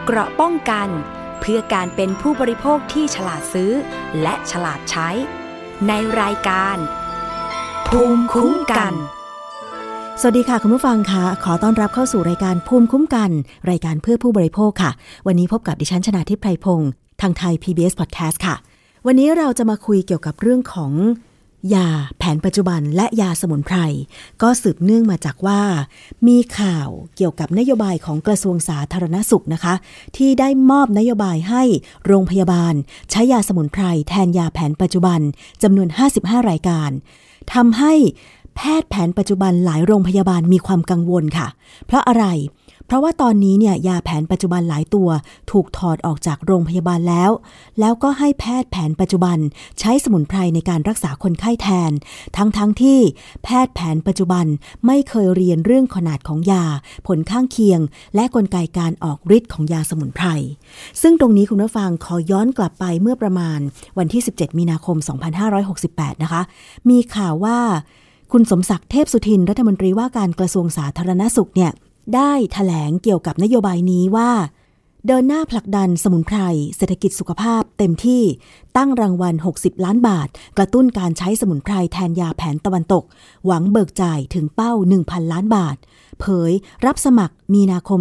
เกราะป้องกันเพื่อการเป็นผู้บริโภคที่ฉลาดซื้อและฉลาดใช้ในรายการภูมิคุ้มกันสวัสดีค่ะคุณผู้ฟังค่ะขอต้อนรับเข้าสู่รายการภูมิคุ้มกันรายการเพื่อผู้บริโภคค่ะวันนี้พบกับดิฉันชนาธิป ไพรพงศ์ทางไทย PBS Podcast ค่ะวันนี้เราจะมาคุยเกี่ยวกับเรื่องของยาแผนปัจจุบันและยาสมุนไพรก็สืบเนื่องมาจากว่ามีข่าวเกี่ยวกับนโยบายของกระทรวงสาธารณสุขนะคะที่ได้มอบนโยบายให้โรงพยาบาลใช้ยาสมุนไพรแทนยาแผนปัจจุบันจำนวน55รายการทำให้แพทย์แผนปัจจุบันหลายโรงพยาบาลมีความกังวลค่ะเพราะอะไรเพราะว่าตอนนี้เนี่ยยาแผนปัจจุบันหลายตัวถูกถอดออกจากโรงพยาบาลแล้วก็ให้แพทย์แผนปัจจุบันใช้สมุนไพรในการรักษาคนไข้แทนทั้งที่แพทย์แผนปัจจุบันไม่เคยเรียนเรื่องขนาดของยาผลข้างเคียงและกลไกการออกฤทธิ์ของยาสมุนไพรซึ่งตรงนี้คุณผู้ฟังขอย้อนกลับไปเมื่อประมาณวันที่17มีนาคม2568นะคะมีข่าวว่าคุณสมศักดิ์เทพสุทินรัฐมนตรีว่าการกระทรวงสาธารณสุขเนี่ยได้แถลงเกี่ยวกับนโยบายนี้ว่าเดินหน้าผลักดันสมุนไพรเศรษฐกิจสุขภาพเต็มที่ตั้งรางวัล60ล้านบาทกระตุ้นการใช้สมุนไพรแทนยาแผนตะวันตกหวังเบิกจ่ายถึงเป้า 1,000 ล้านบาทเผยรับสมัครมีนาคม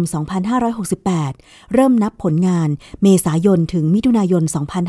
2568เริ่มนับผลงานเมษายนถึงมิถุนายน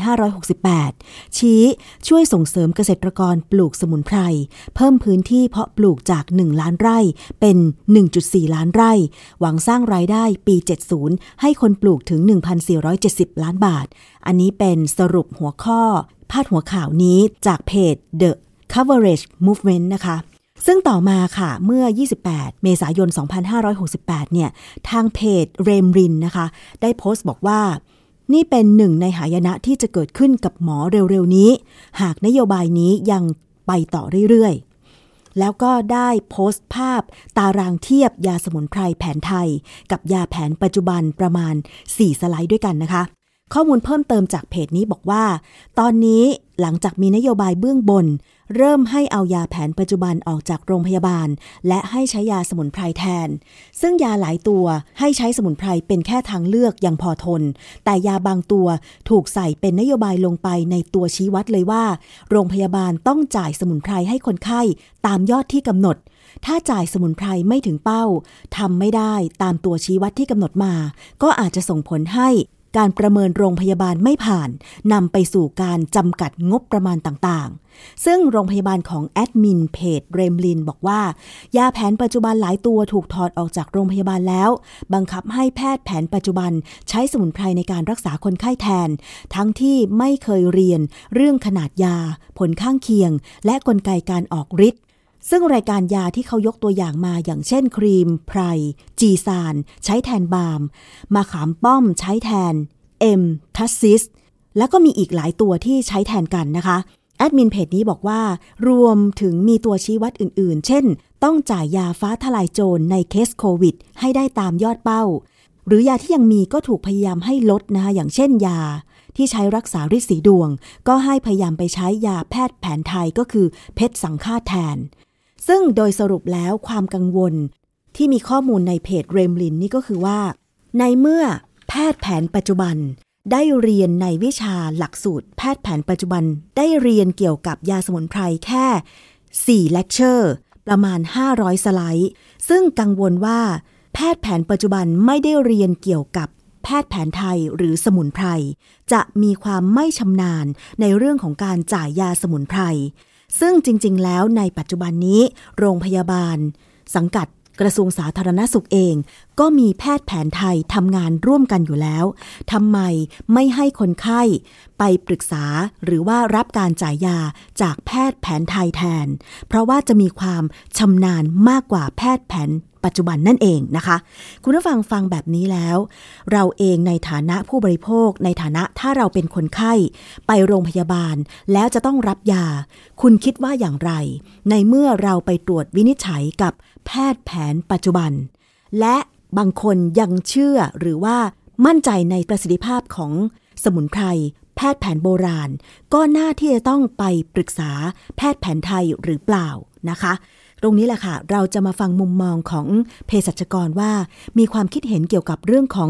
2568ชี้ช่วยส่งเสริมเกษตรกรปลูกสมุนไพรเพิ่มพื้นที่เพาะปลูกจาก1ล้านไร่เป็น 1.4 ล้านไร่หวังสร้างรายได้ปี70ให้คนปลูกถึง 1,470 ล้านบาทอันนี้เป็นสรุปหัวข้อพาดหัวข่าวนี้จากเพจ The Coverage Movement นะคะซึ่งต่อมาค่ะเมื่อ28เมษายน2568เนี่ยทางเพจเรมรินนะคะได้โพสต์บอกว่านี่เป็นหนึ่งในหายนะที่จะเกิดขึ้นกับหมอเร็วๆนี้หากนโยบายนี้ยังไปต่อเรื่อยๆแล้วก็ได้โพสต์ภาพตารางเทียบยาสมุนไพรแผนไทยกับยาแผนปัจจุบันประมาณ4สไลด์ด้วยกันนะคะข้อมูลเพิ่มเติมจากเพจนี้บอกว่าตอนนี้หลังจากมีนโยบายเบื้องบนเริ่มให้เอายาแผนปัจจุบันออกจากโรงพยาบาลและให้ใช้ยาสมุนไพรแทนซึ่งยาหลายตัวให้ใช้สมุนไพรเป็นแค่ทางเลือกยังพอทนแต่ยาบางตัวถูกใส่เป็นนโยบายลงไปในตัวชี้วัดเลยว่าโรงพยาบาลต้องจ่ายสมุนไพรให้คนไข้ตามยอดที่กำหนดถ้าจ่ายสมุนไพรไม่ถึงเป้าทำไม่ได้ตามตัวชี้วัดที่กำหนดมาก็อาจจะส่งผลให้การประเมินโรงพยาบาลไม่ผ่านนำไปสู่การจำกัดงบประมาณต่างๆซึ่งโรงพยาบาลของแอดมินเพจเรมลินบอกว่ายาแผนปัจจุบันหลายตัวถูกถอดออกจากโรงพยาบาลแล้วบังคับให้แพทย์แผนปัจจุบันใช้สมุนไพรในการรักษาคนไข้แทนทั้งที่ไม่เคยเรียนเรื่องขนาดยาผลข้างเคียงและกลไกการออกฤทธิ์ซึ่งรายการยาที่เขายกตัวอย่างมาอย่างเช่นครีมไพรจีซานใช้แทนบาล์มมะขามป้อมใช้แทนทัสซิสแล้วก็มีอีกหลายตัวที่ใช้แทนกันนะคะแอดมินเพจนี้บอกว่ารวมถึงมีตัวชี้วัดอื่นๆเช่นต้องจ่ายยาฟ้าทลายโจรในเคสโควิดให้ได้ตามยอดเป้าหรือยาที่ยังมีก็ถูกพยายามให้ลดนะคะอย่างเช่นยาที่ใช้รักษาฤทธิ์สีดวงก็ให้พยายามไปใช้ยาแพทย์แผนไทยก็คือเพชรสังฆาตแทนซึ่งโดยสรุปแล้วความกังวลที่มีข้อมูลในเพจเรมลินนี่ก็คือว่าในเมื่อแพทย์แผนปัจจุบันได้เรียนในวิชาหลักสูตรแพทย์แผนปัจจุบันได้เรียนเกี่ยวกับยาสมุนไพรแค่4เลคเชอร์ประมาณ500สไลด์ซึ่งกังวลว่าแพทย์แผนปัจจุบันไม่ได้เรียนเกี่ยวกับแพทย์แผนไทยหรือสมุนไพรจะมีความไม่ชำนาญในเรื่องของการจ่ายยาสมุนไพรซึ่งจริงๆแล้วในปัจจุบันนี้โรงพยาบาลสังกัดกระทรวงสาธารณสุขเองก็มีแพทย์แผนไทยทำงานร่วมกันอยู่แล้วทำไมไม่ให้คนไข้ไปปรึกษาหรือว่ารับการจ่ายยาจากแพทย์แผนไทยแทนเพราะว่าจะมีความชำนาญมากกว่าแพทย์แผนปัจจุบันนั่นเองนะคะคุณผู้ฟังแบบนี้แล้วเราเองในฐานะผู้บริโภคในฐานะถ้าเราเป็นคนไข้ไปโรงพยาบาลแล้วจะต้องรับยาคุณคิดว่าอย่างไรในเมื่อเราไปตรวจวินิจฉัยกับแพทย์แผนปัจจุบันและบางคนยังเชื่อหรือว่ามั่นใจในประสิทธิภาพของสมุนไพรแพทย์แผนโบราณก็น่าที่จะต้องไปปรึกษาแพทย์แผนไทยหรือเปล่านะคะตรงนี้แหละค่ะเราจะมาฟังมุมมองของเภสัชกรว่ามีความคิดเห็นเกี่ยวกับเรื่องของ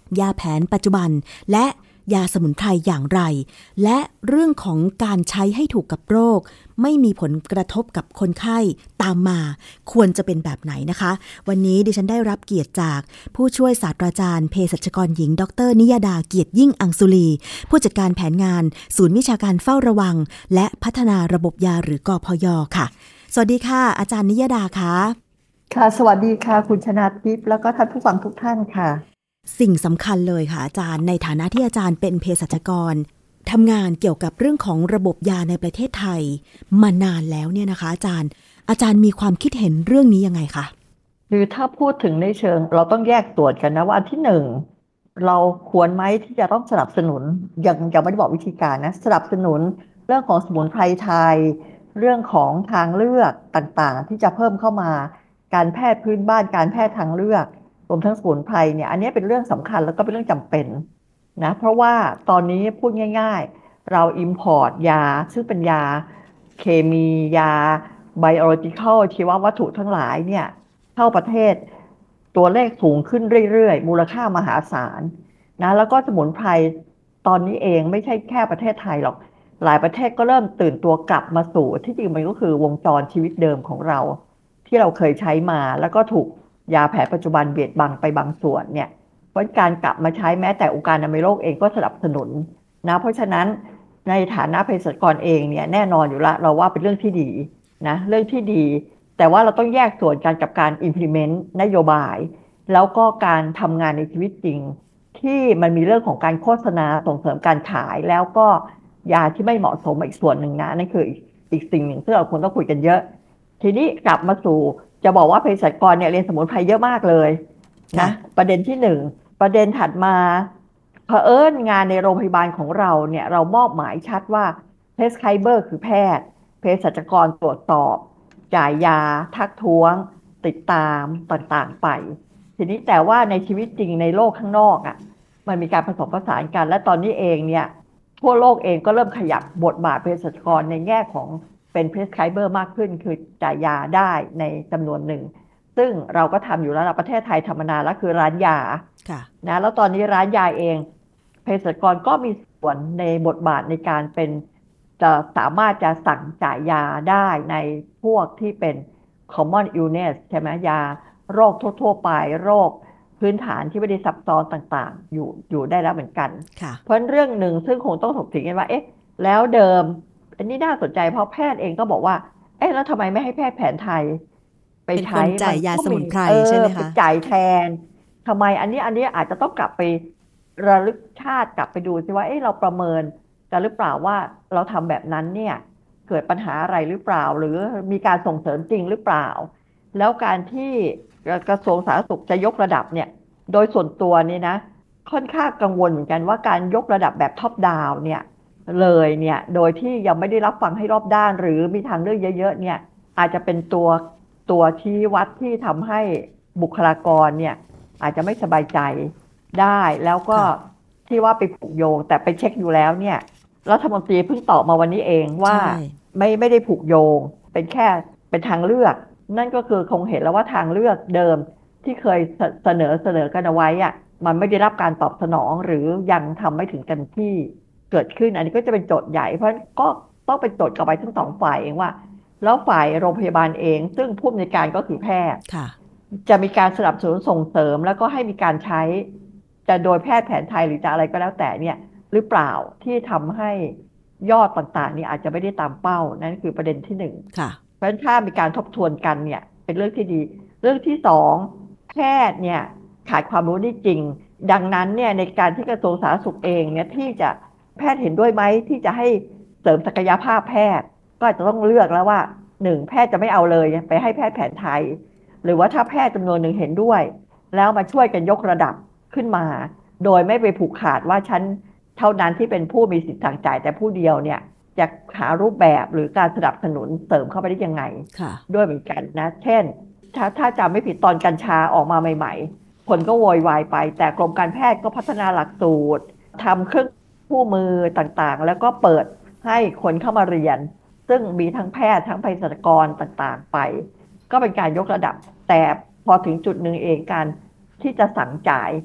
ยาแผนปัจจุบันและยาสมุนไพรอย่างไรและเรื่องของการใช้ให้ถูกกับโรคไม่มีผลกระทบกับคนไข้ตามมาควรจะเป็นแบบไหนนะคะวันนี้ดิฉันได้รับเกียรติจากผู้ช่วยศาสตราจารย์เภสัชกรหญิงดร.นิยดาเกียรติยิ่งอังสุลีผู้จัดการแผนงานศูนย์วิชาการเฝ้าระวังและพัฒนาระบบยาหรือกพย.ค่ะสวัสดีค่ะอาจารย์นิยดาค่ะค่ะสวัสดีค่ะคุณชนาทิพย์แล้วก็ท่านผู้ฟังทุกท่านค่ะสิ่งสำคัญเลยค่ะอาจารย์ในฐานะที่อาจารย์เป็นเภสัชกรทำงานเกี่ยวกับเรื่องของระบบยาในประเทศไทยมานานแล้วเนี่ยนะคะอาจารย์มีความคิดเห็นเรื่องนี้ยังไงคะคือถ้าพูดถึงในเชิงเราต้องแยกส่วนกันนะว่าอันที่หนึ่งเราควรไหมที่จะต้องสนับสนุนยังไม่ได้บอกวิธีการนะสนับสนุนเรื่องของสมุนไพรไทยเรื่องของทางเลือกต่างๆที่จะเพิ่มเข้ามาการแพทย์พื้นบ้านการแพทย์ทางเลือกรวมทั้งสมุนไพรเนี่ยอันนี้เป็นเรื่องสำคัญแล้วก็เป็นเรื่องจำเป็นนะเพราะว่าตอนนี้พูดง่ายๆเราอิมพอร์ตยาซึ่งเป็นยาเคมียาไบโอโลจิคอลชีววัตถุทั้งหลายเนี่ยเข้าประเทศตัวเลขสูงขึ้นเรื่อยๆมูลค่ามหาศาลนะแล้วก็สมุนไพรตอนนี้เองไม่ใช่แค่ประเทศไทยหรอกหลายประเทศก็เริ่มตื่นตัวกลับมาสู่ที่จริงมันก็คือวงจรชีวิตเดิมของเราที่เราเคยใช้มาแล้วก็ถูกยาแผนปัจจุบันเบียดบังไปบางส่วนเนี่ยเพราะการกลับมาใช้แม้แต่องค์การอนามัยโลกเองก็สนับสนุนนะเพราะฉะนั้นในฐานะเภสัชกรเองเนี่ยแน่นอนอยู่ละเราว่าเป็นเรื่องที่ดีนะเรื่องที่ดีแต่ว่าเราต้องแยกส่วนกันกับการ implement นโยบายแล้วก็การทำงานในชีวิตจริงที่มันมีเรื่องของการโฆษณาส่งเสริมการขายแล้วก็ยาที่ไม่เหมาะสมอีกส่วนหนึ่งนะนั่นคืออีกสิ่งหนึ่งซึ่งเราควรต้องคุยกันเยอะทีนี้กลับมาสู่จะบอกว่าเภสัชกรเนี่ยเรียนสมุนไพรเยอะมากเลยนะประเด็นที่หนึ่งประเด็นถัดมาเผอิญงานในโรงพยาบาลของเราเนี่ยเรามอบหมายชัดว่าprescriber คือแพทย์เภสัชกรตรวจสอบจ่ายยาทักท้วงติดตามต่างๆไปทีนี้แต่ว่าในชีวิตจริงในโลกข้างนอกอ่ะมันมีการผสมผสานกันและตอนนี้เองเนี่ยทั่วโลกเองก็เริ่มขยับบทบาทเภสัชกรในแง่ของเป็น prescriber มากขึ้นคือจ่ายยาได้ในจำนวนหนึ่งซึ่งเราก็ทำอยู่แล้วประเทศไทยธรรมนาแล้วคือร้านยานะแล้วตอนนี้ร้านยาเองเภสัชกรก็มีส่วนในบทบาทในการเป็นจะสามารถจะสั่งจ่ายยาได้ในพวกที่เป็น common illness ใช่ไหมยาโรคทั่วๆไปโรคพื้นฐานที่ไม่ได้ซับซ้อนต่างๆอยู่ได้แล้วเหมือนกันเพราะเรื่องหนึ่งซึ่งคงต้องถกเถียงกันว่าเอ๊ะแล้วเดิมอันนี้น่าสนใจเพราะแพทย์เองก็บอกว่าเอ๊ะแล้วทำไมไม่ให้แพทย์แผนไทยไปใช้จ่ายยาสมุนไพรใช่ไหมคะจ่ายแทนทำไมอันนี้อาจจะต้องกลับไประลึกชาติกลับไปดูสิว่าเอ๊ะเราประเมินกันหรือเปล่าว่าเราทำแบบนั้นเนี่ยเกิดปัญหาอะไรหรือเปล่าหรือมีการส่งเสริมจริงหรือเปล่าแล้วการที่กระทรวงสาธารณสุขจะยกระดับเนี่ยโดยส่วนตัวนี่นะค่อนข้างกังวลเหมือนกันว่าการยกระดับแบบท็อปดาวน์เนี่ยเลยเนี่ยโดยที่ยังไม่ได้รับฟังให้รอบด้านหรือมีทางเลือกเยอะๆเนี่ยอาจจะเป็นตัวชี้วัดที่ทำให้บุคลากรเนี่ยอาจจะไม่สบายใจได้แล้วก็ที่ว่าไปผูกโยงแต่ไปเช็คอยู่แล้วเนี่ยรัฐมนตรีเพิ่งตอบมาวันนี้เองว่าไม่ได้ผูกโยงเป็นแค่เป็นทางเลือกนั่นก็คือคงเห็นแล้วว่าทางเลือกเดิมที่เคยเสนอกันเอาไว้อะมันไม่ได้รับการตอบสนองหรือยังทำไม่ถึงกันที่เกิดขึ้นอันนี้ก็จะเป็นโจทย์ใหญ่เพราะก็ต้องเป็นโจทย์กับไปทั้งสองฝ่ายเองว่าแล้วฝ่ายโรงพยาบาลเองซึ่งผู้อำนวยการก็คือแพทย์จะมีการสนับสนุนส่งเสริมแล้วก็ให้มีการใช้จะโดยแพทย์แผนไทยหรือจะอะไรก็แล้วแต่เนี่ยหรือเปล่าที่ทำให้ยอดต่างๆนี่อาจจะไม่ได้ตามเป้านั่นคือประเด็นที่หนึ่งเพราะฉะนั้นถ้ามีการทบทวนกันเนี่ยเป็นเรื่องที่ดีเรื่องที่สองแพทย์เนี่ยขาดความรู้นี่จริงดังนั้นเนี่ยในการที่กระทรวงสาธารณสุขเองเนี่ยที่จะแพทย์เห็นด้วยไหมที่จะให้เสริมศักยภาพแพทย์ก็อาจจะต้องเลือกแล้วว่าหนึ่งแพทย์จะไม่เอาเลยไปให้แพทย์แผนไทยหรือว่าถ้าแพทย์จำนวนหนึ่งเห็นด้วยแล้วมาช่วยกันยกระดับขึ้นมาโดยไม่ไปผูกขาดว่าฉันเท่านั้นที่เป็นผู้มีสิทธิ์สั่งจ่ายแต่ผู้เดียวเนี่ยจะหารูปแบบหรือการสนับสนุนเสริมเข้าไปได้ยังไงด้วยเหมือนกันนะเช่นถ้าจำไม่ผิดตอนกัญชาออกมาใหม่ๆคนก็โวยวายไปแต่กรมการแพทย์ก็พัฒนาหลักสูตรทำเครื่องคู่มือต่างๆแล้วก็เปิดให้คนเข้ามาเรียนซึ่งมีทั้งแพทย์ทั้งเภสัชกรต่างๆไปก็เป็นการยกระดับแต่พอถึงจุดหนึ่งเองการที่จะสั่งจ่าย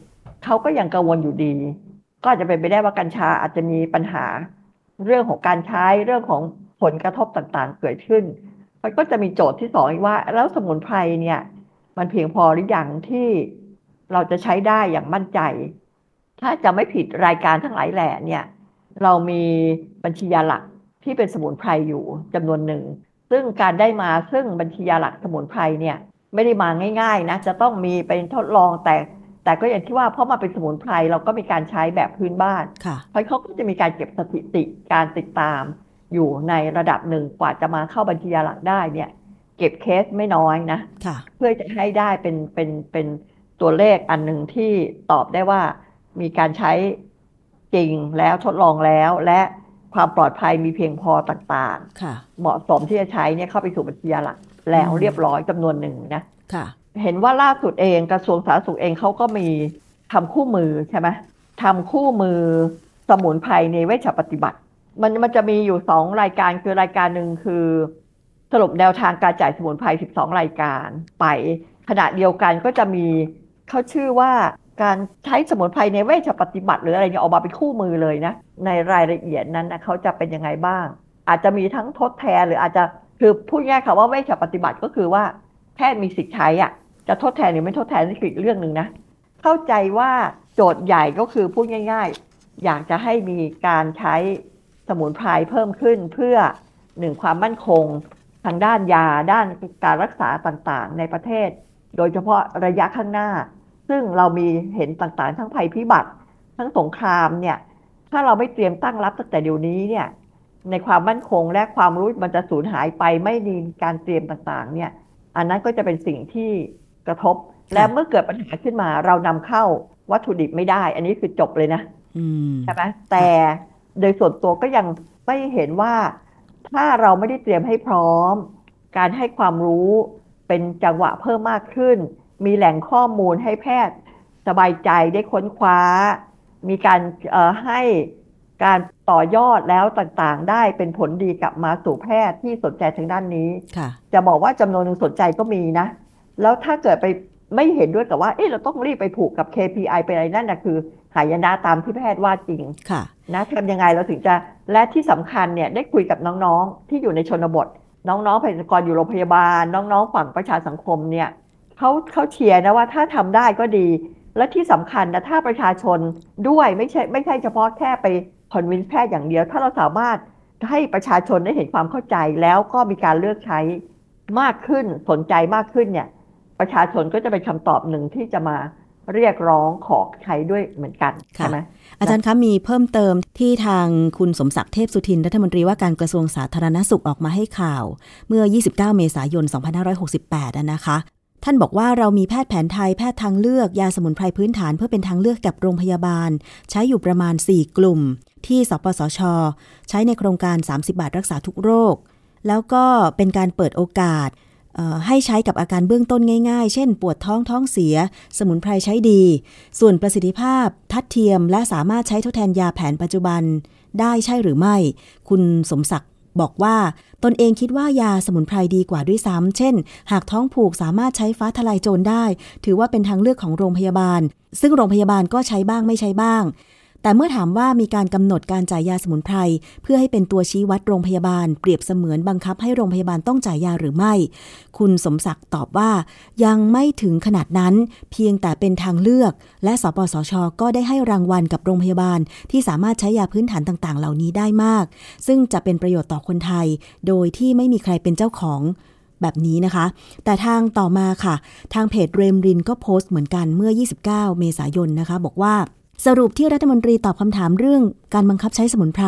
เขาก็ยังกังวลอยู่ดีก็อาจจะเป็นไปได้ว่ากัญชาอาจจะมีปัญหาเรื่องของการใช้เรื่องของผลกระทบต่างๆเกิดขึ้นมันก็จะมีโจทย์ที่สองอีกว่าแล้วสมุนไพรเนี่ยมันเพียงพอหรือยังที่เราจะใช้ได้อย่างมั่นใจถ้าจะไม่ผิดรายการทั้งหลายแหล่เนี่ยเรามีบัญชียาหลักที่เป็นสมุนไพรอยู่จำนวนหนึ่งซึ่งการได้มาซึ่งบัญชียาหลักสมุนไพรเนี่ยไม่ได้มาง่ายๆนะจะต้องมีเป็นทดลองแต่ก็อย่างที่ว่าเพราะมาเป็นสมุนไพรเราก็มีการใช้แบบพื้นบ้านเพราะเขาก็จะมีการเก็บสถิติการติดตามอยู่ในระดับหนึ่งกว่าจะมาเข้าบัญชียาหลักได้เนี่ยเก็บเคสไม่น้อยนะเพื่อจะให้ได้เป็นตัวเลขอันหนึ่งที่ตอบได้ว่ามีการใช้จริงแล้วทดลองแล้วและความปลอดภัยมีเพียงพอต่างๆเหมาะสมที่จะใช้เนี่ยเข้าไปสู่บัญชียาหลักแล้วเรียบร้อยจำนวนหนึ่งนะเห็นว่าล่าสุดเองกระทรวงสาธารณสุขเองเขาก็มีทำคู่มือใช่ไหมทำคู่มือสมุนไพรในเวชปฏิบัติมันจะมีอยู่2รายการคือรายการหนึ่งคือสรุปแนวทางการจ่ายสมุนไพร12รายการไปขณะเดียวกันก็จะมีเขาชื่อว่าการใช้สมุนไพรในเวชปฏิบัติหรืออะไรเนี่ยออกมาเป็นคู่มือเลยนะในรายละเอียดนั้นนะเขาจะเป็นยังไงบ้างอาจจะมีทั้งทดแทนหรืออาจจะคือพูดง่ายๆค่ะว่าเวชปฏิบัติก็คือว่าแพทย์มีสิทธิ์ใช้อ่ะจะทดแทนหรือไม่ทดแทนนี่คืออีกเรื่องหนึ่งนะเข้าใจว่าโจทย์ใหญ่ก็คือพูดง่ายๆอยากจะให้มีการใช้สมุนไพรเพิ่มขึ้นเพื่อ1ความมั่นคงทางด้านยาด้านการรักษาต่างๆในประเทศโดยเฉพาะระยะข้างหน้าซึ่งเรามีเห็นต่างๆทั้งภัยพิบัติทั้งสงครามเนี่ยถ้าเราไม่เตรียมตั้งรับตั้งแต่เดี๋ยวนี้เนี่ยในความมั่นคงและความรู้มันจะสูญหายไปไม่มีการเตรียมต่างๆเนี่ยอันนั้นก็จะเป็นสิ่งที่กระทบและเมื่อเกิดปัญหาขึ้นมาเรานำเข้าวัตถุดิบไม่ได้อันนี้คือจบเลยนะใช่ไหมแต่โดยส่วนตัวก็ยังไม่เห็นว่าถ้าเราไม่ได้เตรียมให้พร้อมการให้ความรู้เป็นจังหวะเพิ่มมากขึ้นมีแหล่งข้อมูลให้แพทย์สบายใจได้ค้นคว้ามีการให้การต่อยอดแล้วต่างๆได้เป็นผลดีกลับมาสู่แพทย์ที่สนใจทางด้านนี้จะบอกว่าจำนวนหนึ่งสนใจก็มีนะแล้วถ้าเกิดไปไม่เห็นด้วยกับว่าเราต้องรีบไปผูกกับ KPI ไปอะไรนั่นนะคือหายนะตามที่แพทย์ว่าจริงนะทำยังไงเราถึงจะและที่สำคัญเนี่ยได้คุยกับน้องๆที่อยู่ในชนบทน้องๆเภสัชกรอยู่โรงพยาบาลน้องๆฝั่งประชาสังคมเนี่ยเขาเชียร์นะว่าถ้าทำได้ก็ดีและที่สำคัญนะถ้าประชาชนด้วยไม่ใช่เฉพาะแค่ไปคอนวินส์แพทย์อย่างเดียวถ้าเราสามารถให้ประชาชนได้เห็นความเข้าใจแล้วก็มีการเลือกใช้มากขึ้นสนใจมากขึ้นเนี่ยประชาชนก็จะเป็นคำตอบหนึ่งที่จะมาเรียกร้องขอใช้ด้วยเหมือนกันใช่ไหมอาจารย์คะมีเพิ่มเติมที่ทางคุณสมศักดิ์เทพสุทินรัฐมนตรีว่าการกระทรวงสาธารณสุขออกมาให้ข่าวเมื่อ29เมษายน2568นะคะท่านบอกว่าเรามีแพทย์แผนไทยแพทย์ทางเลือกยาสมุนไพรพื้นฐานเพื่อเป็นทางเลือกกับโรงพยาบาลใช้อยู่ประมาณ4กลุ่มที่สปสช.ใช้ในโครงการ30บาทรักษาทุกโรคแล้วก็เป็นการเปิดโอกาสให้ใช้กับอาการเบื้องต้นง่ายๆเช่นปวดท้องเสียสมุนไพรใช้ดีส่วนประสิทธิภาพทัดเทียมและสามารถใช้ทดแทนยาแผนปัจจุบันได้ใช่หรือไม่คุณสมศักดิ์บอกว่าตนเองคิดว่ายาสมุนไพรดีกว่าด้วยซ้ำเช่นหากท้องผูกสามารถใช้ฟ้าทลายโจรได้ถือว่าเป็นทางเลือกของโรงพยาบาลซึ่งโรงพยาบาลก็ใช้บ้างไม่ใช้บ้างแต่เมื่อถามว่ามีการกำหนดการจ่ายยาสมุนไพรเพื่อให้เป็นตัวชี้วัดโรงพยาบาลเปรียบเสมือนบังคับให้โรงพยาบาลต้องจ่ายยาหรือไม่คุณสมศักดิ์ตอบว่ายังไม่ถึงขนาดนั้นเพียงแต่เป็นทางเลือกและสปสช.ก็ได้ให้รางวัลกับโรงพยาบาลที่สามารถใช้ยาพื้นฐานต่างๆเหล่านี้ได้มากซึ่งจะเป็นประโยชน์ต่อคนไทยโดยที่ไม่มีใครเป็นเจ้าของแบบนี้นะคะแต่ทางต่อมาค่ะทางเพจเรมรินก็โพสต์เหมือนกันเมื่อ29เมษายนนะคะบอกว่าสรุปที่รัฐมนตรีตอบคำถามเรื่องการบังคับใช้สมุนไพร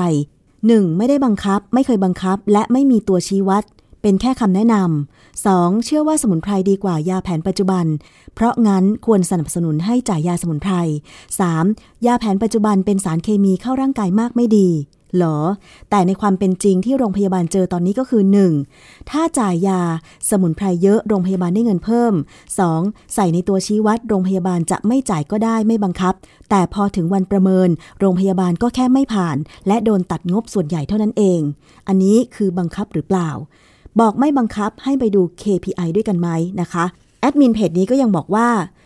1. ไม่ได้บังคับไม่เคยบังคับและไม่มีตัวชี้วัดเป็นแค่คำแนะนำ 2. เชื่อว่าสมุนไพรดีกว่ายาแผนปัจจุบันเพราะงั้นควรสนับสนุนให้จ่ายยาสมุนไพร 3. ยาแผนปัจจุบันเป็นสารเคมีเข้าร่างกายมากไม่ดีหรอแต่ในความเป็นจริงที่โรงพยาบาลเจอตอนนี้ก็คือ 1. ถ้าจ่ายยาสมุนไพรเยอะโรงพยาบาลได้เงินเพิ่ม 2. ใส่ในตัวชี้วัดโรงพยาบาลจะไม่จ่ายก็ได้ไม่บังคับแต่พอถึงวันประเมินโรงพยาบาลก็แค่ไม่ผ่านและโดนตัดงบส่วนใหญ่เท่านั้นเองอันนี้คือบังคับหรือเปล่าบอกไม่บังคับให้ไปดู KPI ด้วยกันไหมนะคะแอดมินเพจนี้ก็ยังบอกว่า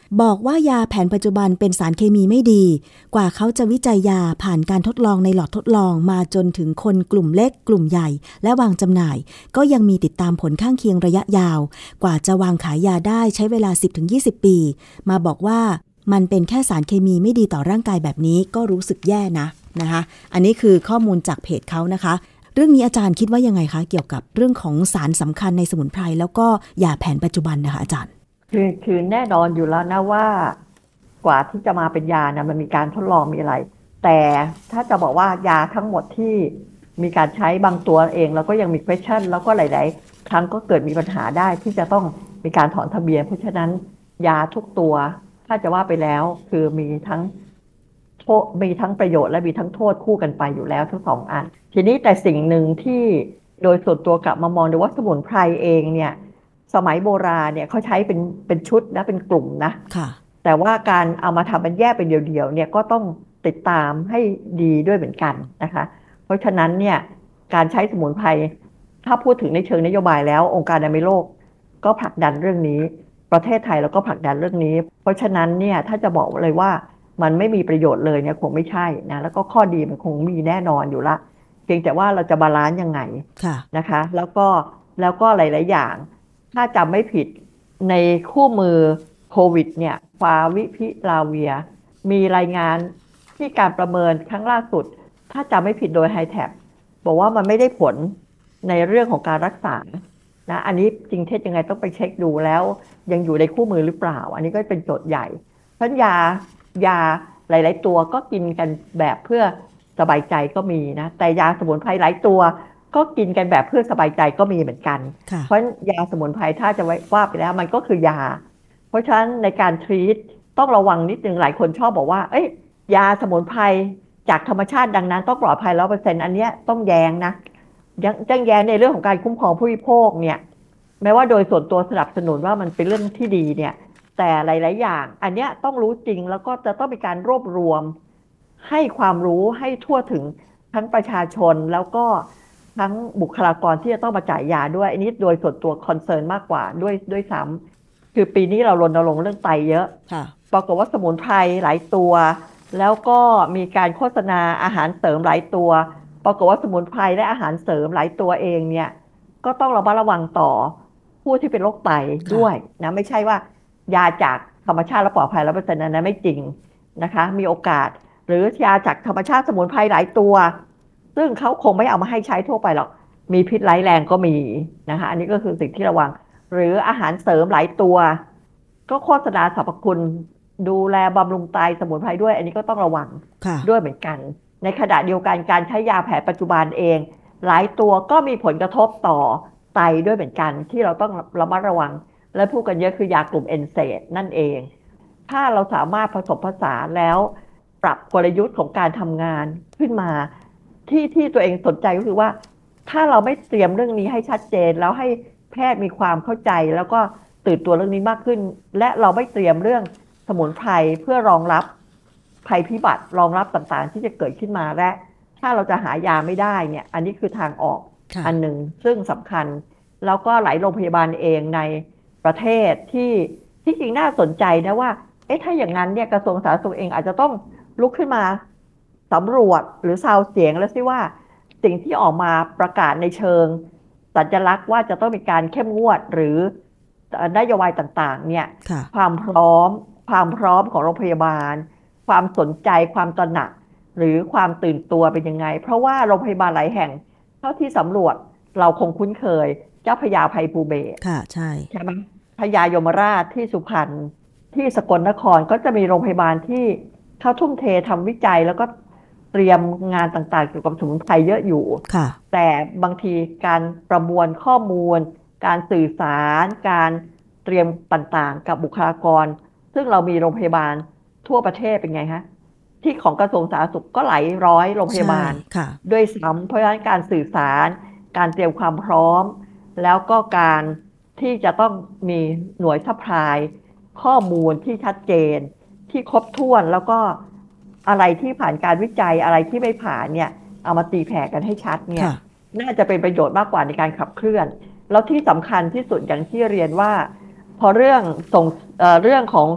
บอกว่ายาแผนปัจจุบันเป็นสารเคมีไม่ดีกว่าเขาจะวิจัยยาผ่านการทดลองในหลอดทดลองมาจนถึงคนกลุ่มเล็กกลุ่มใหญ่และวางจำหน่ายก็ยังมีติดตามผลข้างเคียงระยะยาวกว่าจะวางขายยาได้ใช้เวลา 10-20 ปีมาบอกว่ามันเป็นแค่สารเคมีไม่ดีต่อร่างกายแบบนี้ก็รู้สึกแย่นะคะอันนี้คือข้อมูลจากเพจเขานะคะเรื่องนี้อาจารย์คิดว่ายังไงคะเกี่ยวกับเรื่องของสารสำคัญในสมุนไพรแล้วก็ยาแผนปัจจุบันนะคะอาจารย์คือแน่นอนอยู่แล้วนะว่ากว่าที่จะมาเป็นยานะมันมีการทดลองมีอะไรแต่ถ้าจะบอกว่ายาทั้งหมดที่มีการใช้บางตัวเองแล้วก็ยังมี question แล้วก็หลายๆครั้งก็เกิดมีปัญหาได้ที่จะต้องมีการถอนทะเบียนเพราะฉะนั้นยาทุกตัวถ้าจะว่าไปแล้วคือมีทั้งโทษมีทั้งประโยชน์และมีทั้งโทษคู่กันไปอยู่แล้วทั้งสองอันทีนี้แต่สิ่งหนึ่งที่โดยส่วนตัวกลับมามองดูว่าสมุนไพรเองเนี่ยสมัยโบราณเนี่ยเขาใช้เป็นชุดนะเป็นกลุ่มนะแต่ว่าการเอามาทำเป็นแยกเป็นเดี่ยวๆเนี่ยก็ต้องติดตามให้ดีด้วยเหมือนกันนะคะเพราะฉะนั้นเนี่ยการใช้สมุนไพรถ้าพูดถึงในเชิงนโยบายแล้วองค์การอนามัยโลกก็ผลักดันเรื่องนี้ประเทศไทยเราก็ผลักดันเรื่องนี้เพราะฉะนั้นเนี่ยถ้าจะบอกเลยว่ามันไม่มีประโยชน์เลยเนี่ยคงไม่ใช่นะแล้วก็ข้อดีมันคงมีแน่นอนอยู่ละเพียงแต่ว่าเราจะบาลานซ์ยังไงนะคะแล้วก็หลายๆอย่างถ้าจำไม่ผิดในคู่มือโควิดเนี่ยฟาวิพิลาเวียมีรายงานที่การประเมินครั้งล่าสุดถ้าจำไม่ผิดโดยไฮแท็บบอกว่ามันไม่ได้ผลในเรื่องของการรักษานะอันนี้จริงเท็จยังไงต้องไปเช็คดูแล้วยังอยู่ในคู่มือหรือเปล่าอันนี้ก็เป็นโจทย์ใหญ่เพราะยาหลายๆตัวก็กินกันแบบเพื่อสบายใจก็มีนะแต่ยาสมุนไพรหลายตัวก็กินกันแบบเพื่อสบายใจก็มีเหมือนกันเพราะยาสมุนไพรถ้าจะว่าไปแล้วมันก็คือยาเพราะฉะนั้นในการทรีตต้องระวังนิดนึงหลายคนชอบบอกว่าเอ้ยยาสมุนไพรจากธรรมชาติดังนั้นต้องปลอดภัย 100% อันเนี้ยต้องแย้งนะยังแย้งในเรื่องของการคุ้มครองผู้บริโภคเนี่ยแม้ว่าโดยส่วนตัวสนับสนุนว่ามันเป็นเรื่องที่ดีเนี่ยแต่หลายๆอย่างอันเนี้ยต้องรู้จริงแล้วก็จะต้องมีการรวบรวมให้ความรู้ให้ทั่วถึงทั้งประชาชนแล้วก็ทั้งบุคลากรที่จะต้องมาจ่ายยาด้วยอันนี้โดยส่วนตัวคอนเซิร์นมากกว่าด้วยซ้ำคือปีนี้เรารณรงค์เรื่องไตเยอะปรากฏว่าสมุนไพรหลายตัวแล้วก็มีการโฆษณาอาหารเสริมหลายตัวปรากฏว่าสมุนไพรและอาหารเสริมหลายตัวเองเนี่ยก็ต้องระมัดระวังต่อผู้ที่เป็นโรคไตด้วยนะไม่ใช่ว่ายาจากธรรมชาติและปลอดภัย100%นั้นไม่จริงนะคะมีโอกาสหรือยาจากธรรมชาติสมุนไพรหลายตัวซึ่งเขาคงไม่เอามาให้ใช้ทั่วไปหรอกมีพิษร้ายแรงก็มีนะคะอันนี้ก็คือสิ่งที่ระวังหรืออาหารเสริมหลายตัวก็โฆษณาสรรพคุณดูแลบำรุงไตสมุนไพรด้วยอันนี้ก็ต้องระวังด้วยเหมือนกันในขณะเดียวกันการใช้ยาแผนปัจจุบันเองหลายตัวก็มีผลกระทบต่อไตด้วยเหมือนกันที่เราต้องระมัดระวังและพูดกันเยอะคือยากลุ่มเอนเซดนั่นเองถ้าเราสามารถผสมผสานแล้วปรับกลยุทธ์ของการทำงานขึ้นมาที่ตัวเองสนใจก็คือว่าถ้าเราไม่เตรียมเรื่องนี้ให้ชัดเจนแล้วให้แพทย์มีความเข้าใจแล้วก็ตื่นตัวเรื่องนี้มากขึ้นและเราไม่เตรียมเรื่องสมุนไพรเพื่อรองรับภัยพิบัติรองรับต่างๆที่จะเกิดขึ้นมาและถ้าเราจะหายาไม่ได้เนี่ยอันนี้คือทางออกอันหนึ่งซึ่งสำคัญแล้วก็หลายโรงพยาบาลเองในประเทศที่จริงน่าสนใจนะว่าถ้าอย่างนั้นเนี่ยกระทรวงสาธารณสุขเองอาจจะต้องลุกขึ้นมาสำรวจหรือซาวเสียงแล้วสิว่าสิ่งที่ออกมาประกาศในเชิงสัญลักษณ์ว่าจะต้องมีการเข้มงวดหรือนโยบายต่างๆเนี่ยความพร้อมของโรงพยาบาลความสนใจความตระหนักหรือความตื่นตัวเป็นยังไงเพราะว่าโรงพยาบาลหลายแห่งเท่าที่สำรวจเราคงคุ้นเคยเจ้าพญาไพภูเบศรค่ะใช่ไหมพญายมราชที่สุพรรณที่สกลนครก็จะมีโรงพยาบาลที่เขาทุ่มเททำวิจัยแล้วก็เตรียมงานต่างๆเกี่ยวกับสมุนไพรเยอะอยู่แต่บางทีการประมวลข้อมูลการสื่อสารการเตรียมต่างๆกับบุคลากรซึ่งเรามีโรงพยาบาลทั่วประเทศเป็นไงฮะที่ของกระทรวงสาธารณสุขก็หลายร้อยโรงพยาบาลด้วยซ้ำเพราะฉะนั้นการสื่อสารการเตรียมความพร้อมแล้วก็การที่จะต้องมีหน่วยซัพพลายข้อมูลที่ชัดเจนที่ครบถ้วนแล้วก็อะไรที่ผ่านการวิจัยอะไรที่ไม่ผ่านเนี่ยเอามาตีแผ่กันให้ชัดเนี่ยน่าจะเป็นประโยชน์มากกว่าในการขับเคลื่อนแล้วที่สำคัญที่สุดอย่างที่เรียนว่าพอเรื่องของ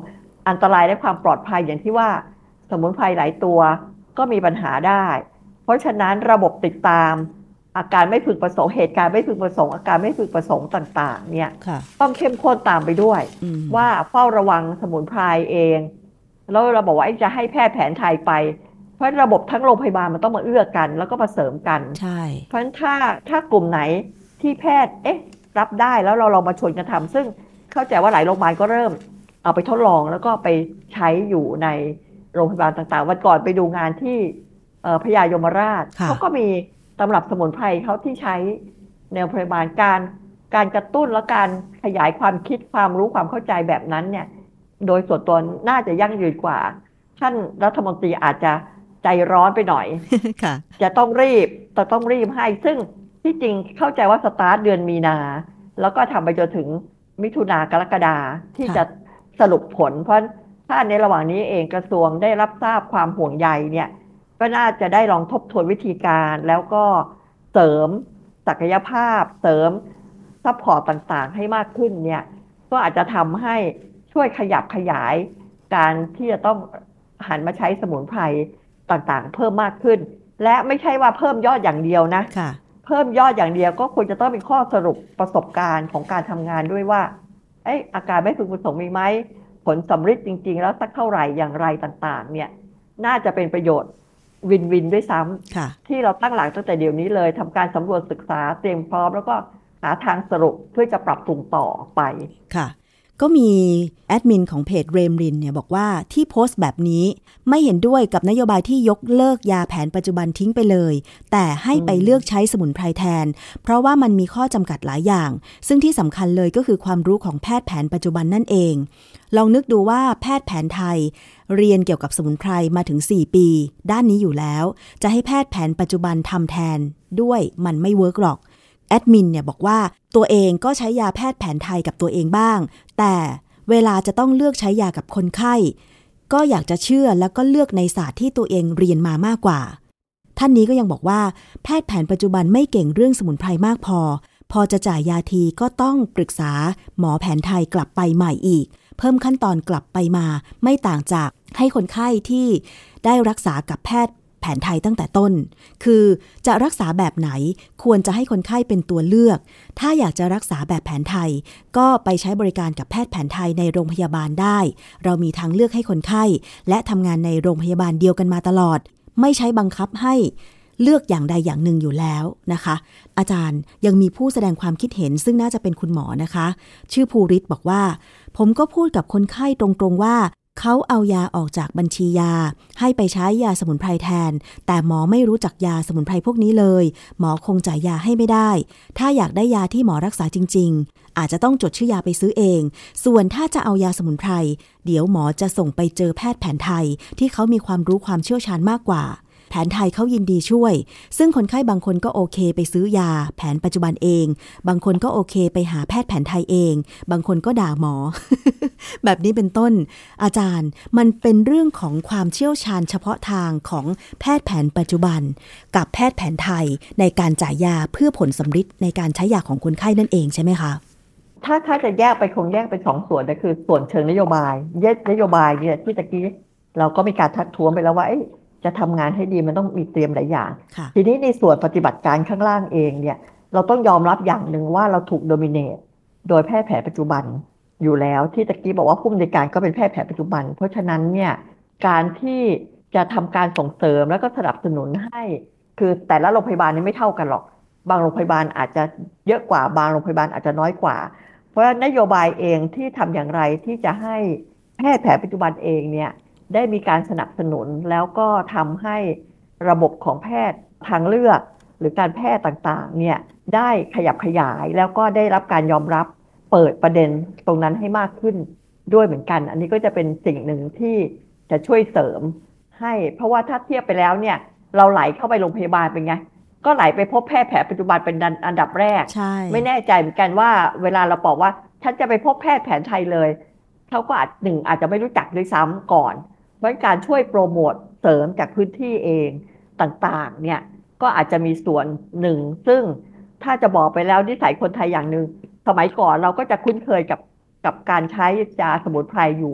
อันตรายและความปลอดภัยอย่างที่ว่าสมุนไพรหลายตัวก็มีปัญหาได้เพราะฉะนั้นระบบติดตามอาการไม่พึงประสงค์เหตุการณ์ไม่พึงประสงค์อาการไม่พึงประสงค์ต่างๆเนี่ยต้องเข้มข้นตามไปด้วยว่าเฝ้าระวังสมุนไพรเองแล้วเราบอกว่าจะให้แพทย์แผนไทยไปเพราะระบบทั้งโรงพยาบาลมันต้องมาเอื้อกันแล้วก็มาเสริมกันใช่เพราะฉะนั้นถ้ากลุ่มไหนที่แพทย์รับได้แล้วเราลองมาชวนกันทำซึ่งเข้าใจว่าหลายโรงพยาบาลก็เริ่มเอาไปทดลองแล้วก็ไปใช้อยู่ในโรงพยาบาลต่างๆวันก่อนไปดูงานที่พญายมราชเขาก็มีตำรับสมุนไพรเขาที่ใช้ในโรงพยาบาลการกระตุ้นและการขยายความคิดความรู้ความเข้าใจแบบนั้นเนี่ยโดยส่วนตัวน่าจะยั่งยืนกว่าท่านรัฐมนตรีอาจจะใจร้อนไปหน่อย จะต้องรีบให้ซึ่งที่จริงเข้าใจว่าสตาร์ทเดือนมีนาแล้วก็ทำไปจนถึงมิถุนากรกฎาที่จะสรุปผลเพราะถ้าในระหว่างนี้เองกระทรวงได้รับทราบความห่วงใยเนี่ยก็น่าจะได้ลองทบทวนวิธีการแล้วก็เสริมศักยภาพเสริมซัพพอร์ตต่างๆให้มากขึ้นเนี่ยก็อาจจะทำให้ช่วยขยับขยายการที่จะต้องหันมาใช้สมุนไพรต่างๆเพิ่มมากขึ้นและไม่ใช่ว่าเพิ่มยอดอย่างเดียวนะเพิ่มยอดอย่างเดียวก็ควรจะต้องเป็นข้อสรุปประสบการณ์ของการทำงานด้วยว่าอาการไม่พึงประสงค์มีไหมผลสำฤทธิ์จริงๆแล้วสักเท่าไหร่อย่างไรต่างๆเนี่ยน่าจะเป็นประโยชน์วินวินด้วยซ้ำที่เราตั้งหลักตั้งแต่เดี๋ยวนี้เลยทำการสำรวจศึกษาเตรียมพร้อมแล้วก็หาทางสรุปเพื่อจะปรับปรุงต่อไปค่ะก็มีแอดมินของเพจเรมรินเนี่ยบอกว่าที่โพสต์แบบนี้ไม่เห็นด้วยกับนโยบายที่ยกเลิกยาแผนปัจจุบันทิ้งไปเลยแต่ให้ไปเลือกใช้สมุนไพรแทนเพราะว่ามันมีข้อจำกัดหลายอย่างซึ่งที่สำคัญเลยก็คือความรู้ของแพทย์แผนปัจจุบันนั่นเองลองนึกดูว่าแพทย์แผนไทยเรียนเกี่ยวกับสมุนไพรมาถึง4 ปีด้านนี้อยู่แล้วจะให้แพทย์แผนปัจจุบันทำแทนด้วยมันไม่เวิร์กหรอกแอดมินเนี่ยบอกว่าตัวเองก็ใช้ยาแพทย์แผนไทยกับตัวเองบ้างแต่เวลาจะต้องเลือกใช้ยากับคนไข้ก็อยากจะเชื่อแล้วก็เลือกในศาสตร์ที่ตัวเองเรียนมามากกว่าท่านนี้ก็ยังบอกว่าแพทย์แผนปัจจุบันไม่เก่งเรื่องสมุนไพรมากพอจะจ่ายยาทีก็ต้องปรึกษาหมอแผนไทยกลับไปใหม่อีกเพิ่มขั้นตอนกลับไปมาไม่ต่างจากให้คนไข้ที่ได้รักษากับแพทย์แผนไทยตั้งแต่ต้นคือจะรักษาแบบไหนควรจะให้คนไข้เป็นตัวเลือกถ้าอยากจะรักษาแบบแผนไทยก็ไปใช้บริการกับแพทย์แผนไทยในโรงพยาบาลได้เรามีทางเลือกให้คนไข้และทำงานในโรงพยาบาลเดียวกันมาตลอดไม่ใช้บังคับให้เลือกอย่างใดอย่างหนึ่งอยู่แล้วนะคะอาจารย์ยังมีผู้แสดงความคิดเห็นซึ่งน่าจะเป็นคุณหมอนะคะชื่อภูริศบอกว่าผมก็พูดกับคนไข้ตรงๆว่าเขาเอายาออกจากบัญชียาให้ไปใช้ยาสมุนไพรแทนแต่หมอไม่รู้จักยาสมุนไพรพวกนี้เลยหมอคงจ่ายยาให้ไม่ได้ถ้าอยากได้ยาที่หมอรักษาจริงๆอาจจะต้องจดชื่อยาไปซื้อเองส่วนถ้าจะเอายาสมุนไพรเดี๋ยวหมอจะส่งไปเจอแพทย์แผนไทยที่เขามีความรู้ความเชี่ยวชาญมากกว่าแผนไทยเขายินดีช่วยซึ่งคนไข้บางคนก็โอเคไปซื้อยาแผนปัจจุบันเองบางคนก็โอเคไปหาแพทย์แผนไทยเองบางคนก็ด่าหมอ แบบนี้เป็นต้นอาจารย์มันเป็นเรื่องของความเชี่ยวชาญเฉพาะทางของแพทย์แผนปัจจุบันกับแพทย์แผนไทยในการจ่ายยาเพื่อผลสำฤทธิ์ในการใช้ยาของคนไข้นั่นเองใช่ไหมคะถ้าจะแยกไปคงแยกเป็น2 ส่วนก็คือส่วนเชิงนโยบายนโยบายเนี่ยที่ตะกี้เราก็มีการทักท้วงไปแล้วว่าจะทำงานให้ดีมันต้องมีเตรียมหลายอย่างทีนี้ในส่วนปฏิบัติการข้างล่างเองเนี่ยเราต้องยอมรับอย่างหนึ่งว่าเราถูกโดมิเนตโดยแพทย์แผนปัจจุบันอยู่แล้วที่ตะกี้บอกว่าผู้อำนวยการก็เป็นแพทย์แผนปัจจุบันเพราะฉะนั้นเนี่ยการที่จะทำการส่งเสริมแล้วก็สนับสนุนให้คือแต่ละโรงพยาบาลนี่ไม่เท่ากันหรอกบางโรงพยาบาลอาจจะเยอะกว่าบางโรงพยาบาลอาจจะน้อยกว่าเพราะนโยบายเองที่ทำอย่างไรที่จะให้แพทย์แผนปัจจุบันเองเนี่ยได้มีการสนับสนุนแล้วก็ทำให้ระบบของแพทย์ทางเลือกหรือการแพทย์ต่างๆเนี่ยได้ขยับขยายแล้วก็ได้รับการยอมรับเปิดประเด็นตรงนั้นให้มากขึ้นด้วยเหมือนกันอันนี้ก็จะเป็นสิ่งหนึ่งที่จะช่วยเสริมให้เพราะว่าถ้าเทียบไปแล้วเนี่ยเราไหลเข้าไปโรงพยาบาลเป็นไงก็ไหลไปพบแพทย์แผนปัจจุบันเป็นอันดับแรกไม่แน่ใจเหมือนกันว่าเวลาเราบอกว่าฉันจะไปพบแพทย์แผนไทยเลยเขาก็อาจจะไม่รู้จักด้วยซ้ำก่อนเพราะการช่วยโปรโมทเสริมจากพื้นที่เองต่างๆเนี่ยก็อาจจะมีส่วนหนึ่งซึ่งถ้าจะบอกไปแล้วนิสัยคนไทยอย่างหนึ่งสมัยก่อนเราก็จะคุ้นเคยกับการใช้ยาสมุนไพรอยู่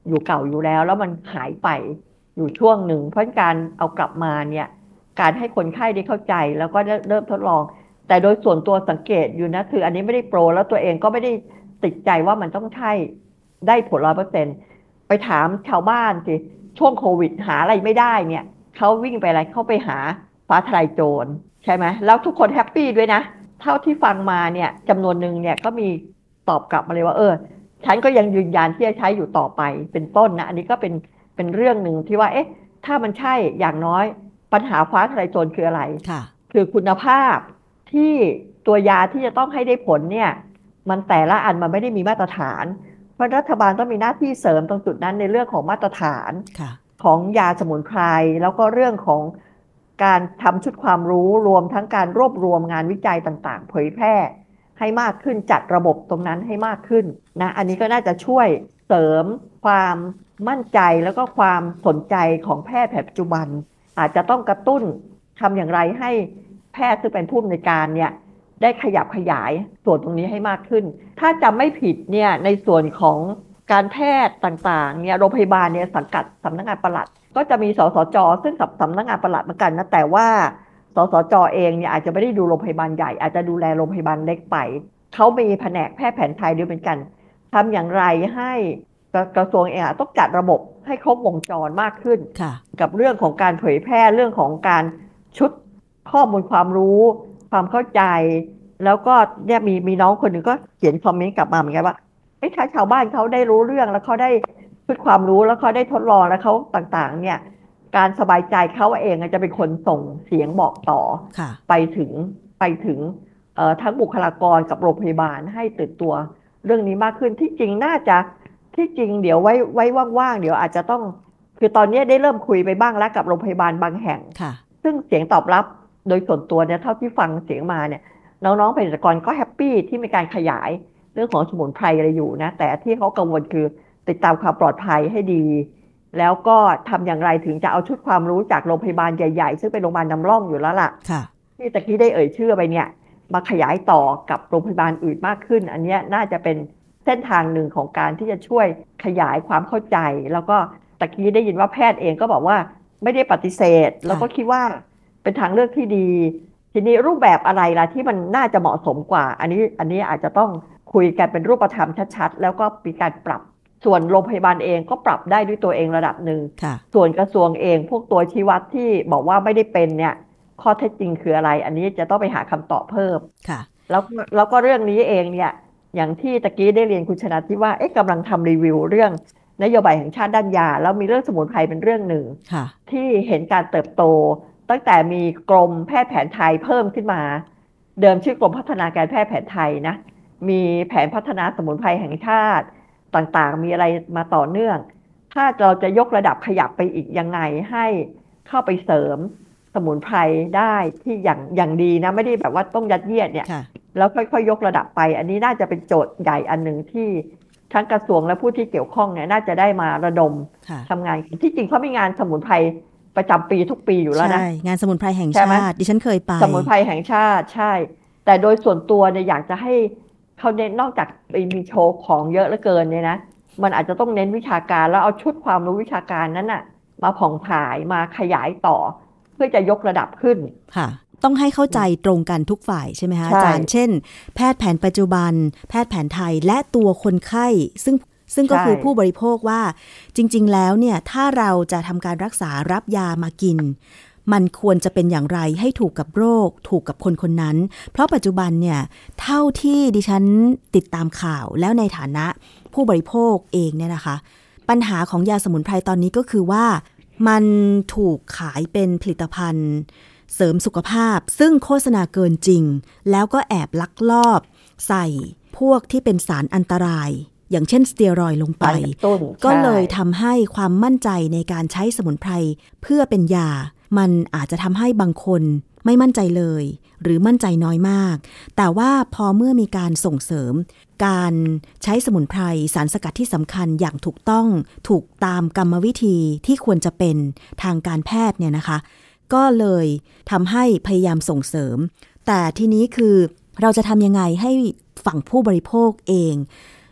อยู่เก่าอยู่แล้วมันหายไปอยู่ช่วงหนึ่งเพราะการเอากลับมาเนี่ยการให้คนไข้ได้เข้าใจแล้วก็เริ่มทดลองแต่โดยส่วนตัวสังเกตอยู่นะคืออันนี้ไม่ได้โปรแล้วตัวเองก็ไม่ได้ติดใจว่ามันต้องใช่ได้ผล100%ไปถามชาวบ้านสิช่วงโควิดหาอะไรไม่ได้เนี่ยเขาวิ่งไปอะไรเขาไปหาฟ้าทลายโจรใช่ไหมแล้วทุกคนแฮปปี้ด้วยนะเท่าที่ฟังมาเนี่ยจำนวนหนึ่งเนี่ยก็มีตอบกลับมาเลยว่าฉันก็ยังยืนยันที่จะใช้อยู่ต่อไปเป็นต้นนะอันนี้ก็เป็นเรื่องหนึ่งที่ว่าถ้ามันใช่อย่างน้อยปัญหาฟ้าทลายโจรคืออะไรคือคุณภาพที่ตัวยาที่จะต้องให้ได้ผลเนี่ยมันแต่ละอันมันไม่ได้มีมาตรฐานเพราะรัฐบาลต้องมีหน้าที่เสริมตรงจุดนั้นในเรื่องของมาตรฐานของยาสมุนไพรแล้วก็เรื่องของการทำชุดความรู้รวมทั้งการรวบรวมงานวิจัยต่างๆเผยแพร่ให้มากขึ้นจัดระบบตรงนั้นให้มากขึ้นนะอันนี้ก็น่าจะช่วยเสริมความมั่นใจแล้วก็ความสนใจของแพทย์แผนปัจจุบันอาจจะต้องกระตุ้นทำอย่างไรให้แพทย์ซึ่งเป็นผู้อำนวยการเนี่ยได้ขยับขยายส่วนตรงนี้ให้มากขึ้นถ้าจำไม่ผิดเนี่ยในส่วนของการแพทย์ต่างๆเนี่ยโรงพยาบาลเนี่ยสังกัดสำนักงานปลัดก็จะมีสสจ.ซึ่งกับสำนักงานปลัดเหมือนกันนะแต่ว่าสสจ.เองเนี่ยอาจจะไม่ได้ดูโรงพยาบาลใหญ่อาจจะดูแลโรงพยาบาลเล็กไปเขามีแผนกแพทย์แผนไทยด้วยเหมือนกันทำอย่างไรให้กระทรวงเองต้องจัดระบบให้ครบวงจรมากขึ้นกับเรื่องของการเผยแพร่เรื่องของการชุดข้อมูลความรู้ความเข้าใจแล้วก็เนี่ยมีน้องคนหนึ่งก็เขียนคอมเมนต์กลับมาเหมือนกันว่าถ้าชาวบ้านเขาได้รู้เรื่องแล้วเขาได้ชุดความรู้แล้วเขาได้ทดลองแล้วเขาต่างๆเนี่ยการสบายใจเขาเองจะเป็นคนส่งเสียงบอกต่อไปถึงทั้งบุคลากรกับโรงพยาบาลให้ตื่นตัวเรื่องนี้มากขึ้นที่จริงน่าจะที่จริงเดี๋ยวไว้ว่างๆเดี๋ยวอาจจะต้องคือตอนนี้ได้เริ่มคุยไปบ้างแล้วกับโรงพยาบาลบางแห่งซึ่งเสียงตอบรับโดยส่วนตัวเนี่ยเท่าที่ฟังเสียงมาเนี่ยน้องๆเภสัชกรก็แฮปปี้ที่มีการขยายเรื่องของสมุนไพรอะไรอยู่นะแต่ที่เขากังวลคือติดตามความปลอดภัยให้ดีแล้วก็ทำอย่างไรถึงจะเอาชุดความรู้จากโรงพยาบาลใหญ่ๆซึ่งเป็นโรงพยาบาลนำร่องอยู่แล้วล่ะที่ตะกี้ได้เอ่ยชื่อไปเนี่ยมาขยายต่อกับโรงพยาบาลอื่นมากขึ้นอันนี้น่าจะเป็นเส้นทางหนึ่งของการที่จะช่วยขยายความเข้าใจแล้วก็ตะกี้ได้ยินว่าแพทย์เองก็บอกว่าไม่ได้ปฏิเสธแล้วก็คิดว่าเป็นทางเลือกที่ดีทีนี้รูปแบบอะไรล่ะที่มันน่าจะเหมาะสมกว่าอันนี้อาจจะต้องคุยกันเป็นรูปธรรมชัดๆแล้วก็มีการปรับส่วนโรงพยาบาลเองก็ปรับได้ด้วยตัวเองระดับหนึ่งส่วนกระทรวงเองพวกตัวชี้วัดที่บอกว่าไม่ได้เป็นเนี่ยข้อเท็จจริงคืออะไรอันนี้จะต้องไปหาคำตอบเพิ่มแล้วก็เรื่องนี้เองเนี่ยอย่างที่ตะกี้ได้เรียนคุณชนะที่ว่ากำลังทำรีวิวเรื่องนโยบายแห่งชาติด้านยาแล้วมีเรื่องสมุนไพรเป็นเรื่องหนึ่งที่เห็นการเติบโตตั้งแต่มีกรมแพทย์แผนไทยเพิ่มขึ้นมาเดิมชื่อกรมพัฒนาการแพทย์แผนไทยนะมีแผนพัฒนาสมุนไพรแห่งชาติต่างๆมีอะไรมาต่อเนื่องถ้าเราจะยกระดับขยับไปอีกยังไงให้เข้าไปเสริมสมุนไพรได้ที่อย่างดีนะไม่ได้แบบว่าต้องยัดเยียดเนี่ยแล้วค่อยๆยกระดับไปอันนี้น่าจะเป็นโจทย์ใหญ่อันหนึ่งที่ทั้งกระทรวงและผู้ที่เกี่ยวข้องเนี่ยน่าจะได้มาระดมทำงานที่จริงเขามีงานสมุนไพรประจำปีทุกปีอยู่แล้วนะงานสมุนไพรแห่งชาติดิฉันเคยไปสมุนไพรแห่งชาติใช่แต่โดยส่วนตัวเนี่ยอยากจะให้เขาเน้นนอกจากมีโชว์ของเยอะเหลือเกินเนี่ยนะมันอาจจะต้องเน้นวิชาการแล้วเอาชุดความรู้วิชาการนั้นน่ะมาผ่องถ่ายมาขยายต่อเพื่อจะยกระดับขึ้นค่ะต้องให้เข้าใจตรงกันทุกฝ่ายใช่ไหมคะอาจารย์เช่นแพทย์แผนปัจจุบันแพทย์แผนไทยและตัวคนไข้ซึ่งก็คือผู้บริโภคว่าจริงๆแล้วเนี่ยถ้าเราจะทำการรักษารับยามากินมันควรจะเป็นอย่างไรให้ถูกกับโรคถูกกับคนคนนั้นเพราะปัจจุบันเนี่ยเท่าที่ดิฉันติดตามข่าวแล้วในฐานะผู้บริโภคเองเนี่ยนะคะปัญหาของยาสมุนไพรตอนนี้ก็คือว่ามันถูกขายเป็นผลิตภัณฑ์เสริมสุขภาพซึ่งโฆษณาเกินจริงแล้วก็แอบลักลอบใส่พวกที่เป็นสารอันตรายอย่างเช่นสเตียรอยด์ลงไปก็เลยทำให้ความมั่นใจในการใช้สมุนไพรเพื่อเป็นยามันอาจจะทำให้บางคนไม่มั่นใจเลยหรือมั่นใจน้อยมากแต่ว่าพอเมื่อมีการส่งเสริมการใช้สมุนไพรสารสกัดที่สำคัญอย่างถูกต้องถูกตามกรรมวิธีที่ควรจะเป็นทางการแพทย์เนี่ยนะคะก็เลยทำให้พยายามส่งเสริมแต่ทีนี้คือเราจะทำยังไงให้ฝั่งผู้บริโภคเอง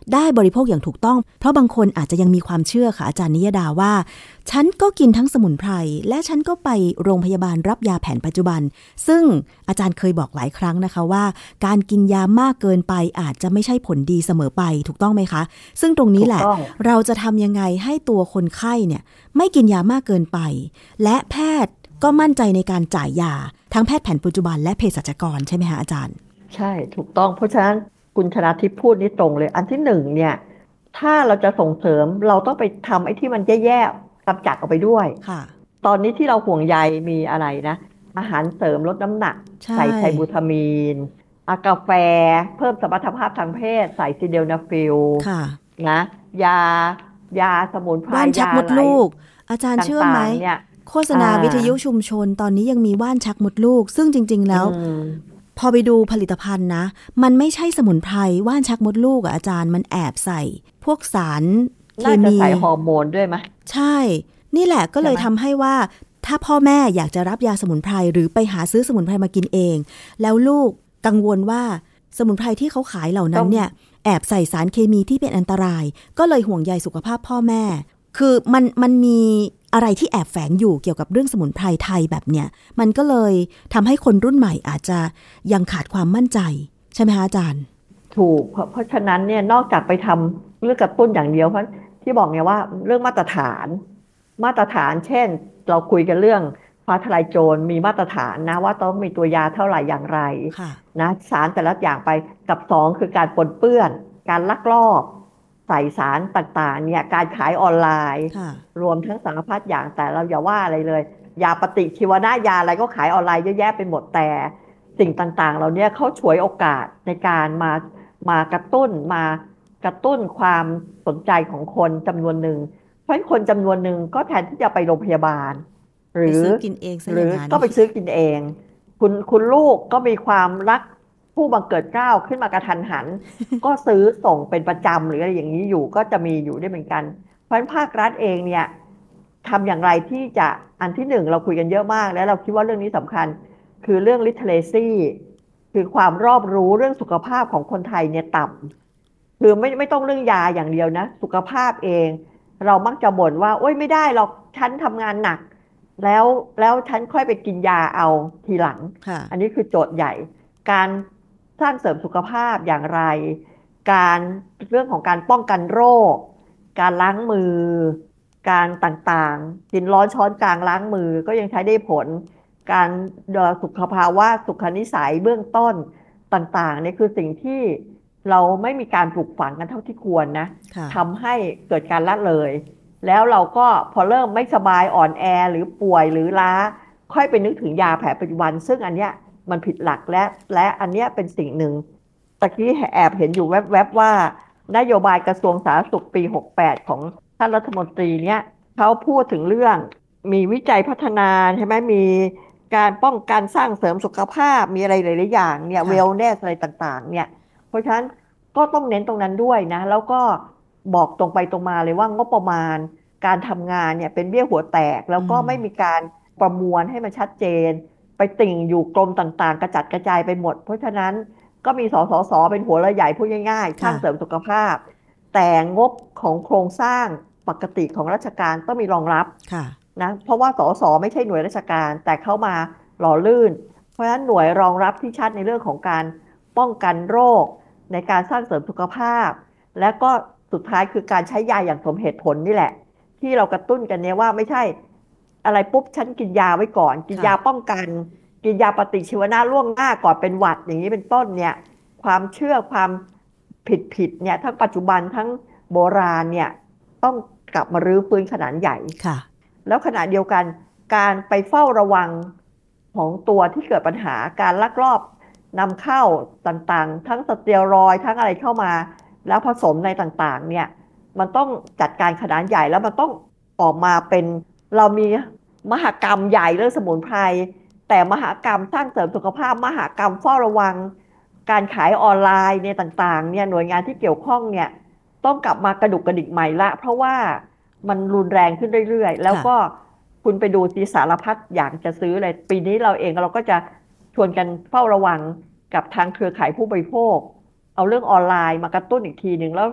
ได้บริโภคอย่างถูกต้องเพราะบางคนอาจจะยังมีความเชื่อค่ะอาจารย์นิยดาว่าฉันก็กินทั้งสมุนไพรและฉันก็ไปโรงพยาบาลรับยาแผนปัจจุบันซึ่งอาจารย์เคยบอกหลายครั้งนะคะว่าการกินยามากเกินไปอาจจะไม่ใช่ผลดีเสมอไปถูกต้องไหมคะซึ่งตรงนี้แหละเราจะทำยังไงให้ตัวคนไข้เนี่ยไม่กินยามากเกินไปและแพทย์ก็มั่นใจในการจ่ายยาทั้งแพทย์แผนปัจจุบันและเภสัชกรใช่ไหมคะอาจารย์ใช่ถูกต้องเพราะฉะนั้นคุณชนาทิพย์พูดนี่ตรงเลยอันที่หนึ่งเนี่ยถ้าเราจะส่งเสริมเราต้องไปทำไอ้ที่มันแย่ๆกำจัดออกไปด้วยค่ะตอนนี้ที่เราห่วงใยมีอะไรนะอาหารเสริมลดน้ำหนักใส่ไทบูทามีนกาแฟเพิ่มสมรรถภาพทางเพศใส่ซิเดลนาฟิลนะยาสมุนไพรว่านชักมดลูกอาจารย์เชื่อไหมโฆษณาวิทยุชุมชนตอนนี้ยังมีว่านชักมดลูกซึ่งจริงๆแล้วพอไปดูผลิตภัณฑ์นะมันไม่ใช่สมุนไพรว่านชักมดลูกอาจารย์มันแอบใส่พวกสารเคมีน่าจะใส่ฮอร์โมนด้วยไหมใช่นี่แหละก็เลยทำให้ว่าถ้าพ่อแม่อยากจะรับยาสมุนไพรหรือไปหาซื้อสมุนไพรมากินเองแล้วลูกกังวลว่าสมุนไพรที่เขาขายเหล่านั้นเนี่ยแอบใส่สารเคมีที่เป็นอันตรายก็เลยห่วงใยสุขภาพพ่อแม่คือมันมีอะไรที่แอบแฝงอยู่เกี่ยวกับเรื่องสมุนไพรไทยแบบเนี้ยมันก็เลยทำให้คนรุ่นใหม่อาจจะยังขาดความมั่นใจใช่ไหมคะอาจารย์ถูกเพราะฉะนั้นเนี่ยนอกจากไปทำเรื่องกระตุ้นอย่างเดียวเพราะที่บอกไงว่าเรื่องมาตรฐานเช่นเราคุยกันเรื่องฟ้าทลายโจรมีมาตรฐานนะว่าต้องมีตัวยาเท่าไหร่อย่างไรนะสารแต่ละอย่างไปกับสองคือการปนเปื้อนการลักลอบใส่สารต่างๆเนี่ยการขายออนไลน์รวมทั้งสารพัดอย่างแต่เราอย่าว่าอะไรเลยยาปฏิชีวนะยาอะไรก็ขายออนไลน์เยอะแยะไปหมดแต่สิ่งต่างๆเราเนี่ยเขาฉวยโอกาสในการมากระตุ้นความสนใจของคนจำนวนหนึ่งเพราะคนจำนวนหนึ่งก็แทนที่จะไปโรงพยาบาลหรือก็ไปซื้อกินเองคุณลูกก็มีความรักผู้บังเกิดเกล้าขึ้นมากระทันหัน ก็ซื้อส่งเป็นประจำหรืออะไรอย่างนี้อยู่ก็จะมีอยู่ได้เหมือนกันเพราะฉะนั้นภาครัฐเองเนี่ยทำอย่างไรที่จะอันที่หนึ่งเราคุยกันเยอะมากแล้วเราคิดว่าเรื่องนี้สำคัญคือเรื่อง literacy คือความรอบรู้เรื่องสุขภาพของคนไทยเนี่ยต่ำคือไม่ต้องเรื่องยาอย่างเดียวนะสุขภาพเองเรามักจะบ่นว่าโอ๊ยไม่ได้หรอกฉันทำงานหนักแล้วฉันค่อยไปกินยาเอาทีหลังอันนี้คือโจทย์ใหญ่การสร้างเสริมสุขภาพอย่างไรเรื่องของการป้องกันโรคการล้างมือการต่างๆกินร้อนช้อนกลางล้างมือก็ยังใช้ได้ผลการสุขภาวะสุขนิสัยเบื้องต้นต่างๆนี่คือสิ่งที่เราไม่มีการปลูกฝังกันเท่าที่ควรนะทำให้เกิดการละเลยแล้วเราก็พอเริ่มไม่สบายอ่อนแอหรือป่วยหรือล้าค่อยไปนึกถึงยาแผนปัจจุบันซึ่งอันเนี้ยมันผิดหลักและอันเนี้ยเป็นสิ่งหนึ่งตะกี้แอบเห็นอยู่แวบๆว่านโยบายกระทรวงสาธารณสุขปี68ของท่านรัฐมนตรีเนี่ยเขาพูดถึงเรื่องมีวิจัยพัฒนาใช่ไหมมีการป้องกันสร้างเสริมสุขภาพมีอะไรหลายๆอย่างเนี่ยเวลเนสอะไรต่างๆเนี่ยเพราะฉะนั้นก็ต้องเน้นตรงนั้นด้วยนะแล้วก็บอกตรงไปตรงมาเลยว่างบประมาณการทำงานเนี่ยเป็นเบี้ยหัวแตกแล้วก็ไม่มีการประมวลให้มันชัดเจนไปติ่งอยู่กรมต่างๆกระจัดกระจายไปหมดเพราะฉะนั้นก็มีสสเป็นหัวเรือใหญ่พูดง่ายๆสร้างเสริมสุขภาพแต่งบของโครงสร้างปกติของราชการต้องมีรองรับนะเพราะว่าสสไม่ใช่หน่วยราชการแต่เข้ามาหล่อลื่นเพราะฉะนั้นหน่วยรองรับที่ชัดในเรื่องของการป้องกันโรคในการสร้างเสริมสุขภาพและก็สุดท้ายคือการใช้ยาอย่างสมเหตุผลนี่แหละที่เรากระตุ้นกันเนี่ยว่าไม่ใช่อะไรปุ๊บฉันกินยาไว้ก่อนกินยาป้องกันกินยาปฏิชีวนะล่วงหน้าก่อนเป็นหวัดอย่างนี้เป็นต้นเนี่ยความเชื่อความผิดเนี่ยทั้งปัจจุบันทั้งโบราณเนี่ยต้องกลับมารื้อฟื้นขนาดใหญ่แล้วขณะเดียวกันการไปเฝ้าระวังของตัวที่เกิดปัญหาการลักลอบนำเข้าต่างๆทั้งสเตียรอยด์ทั้งอะไรเข้ามาแล้วผสมในต่างๆเนี่ยมันต้องจัดการขนาดใหญ่แล้วมันต้องออกมาเป็นเรามีมหกรรมใหญ่เรื่องสมุนไพรแต่มหกรรมสร้างเสริมสุขภาพมหกรรมเฝ้าระวังการขายออนไลน์ในต่างๆเนี่ยหน่วยงานที่เกี่ยวข้องเนี่ยต้องกลับมากระดุกกระดิกใหม่ละเพราะว่ามันรุนแรงขึ้นเรื่อยๆแล้วก็คุณไปดูที่สารพัดอย่างจะซื้อเลยปีนี้เราเองเราก็จะชวนกันเฝ้าระวังกับทางเครือข่ายผู้บริโภคเอาเรื่องออนไลน์มากระตุ้นอีกทีหนึ่งแล้ว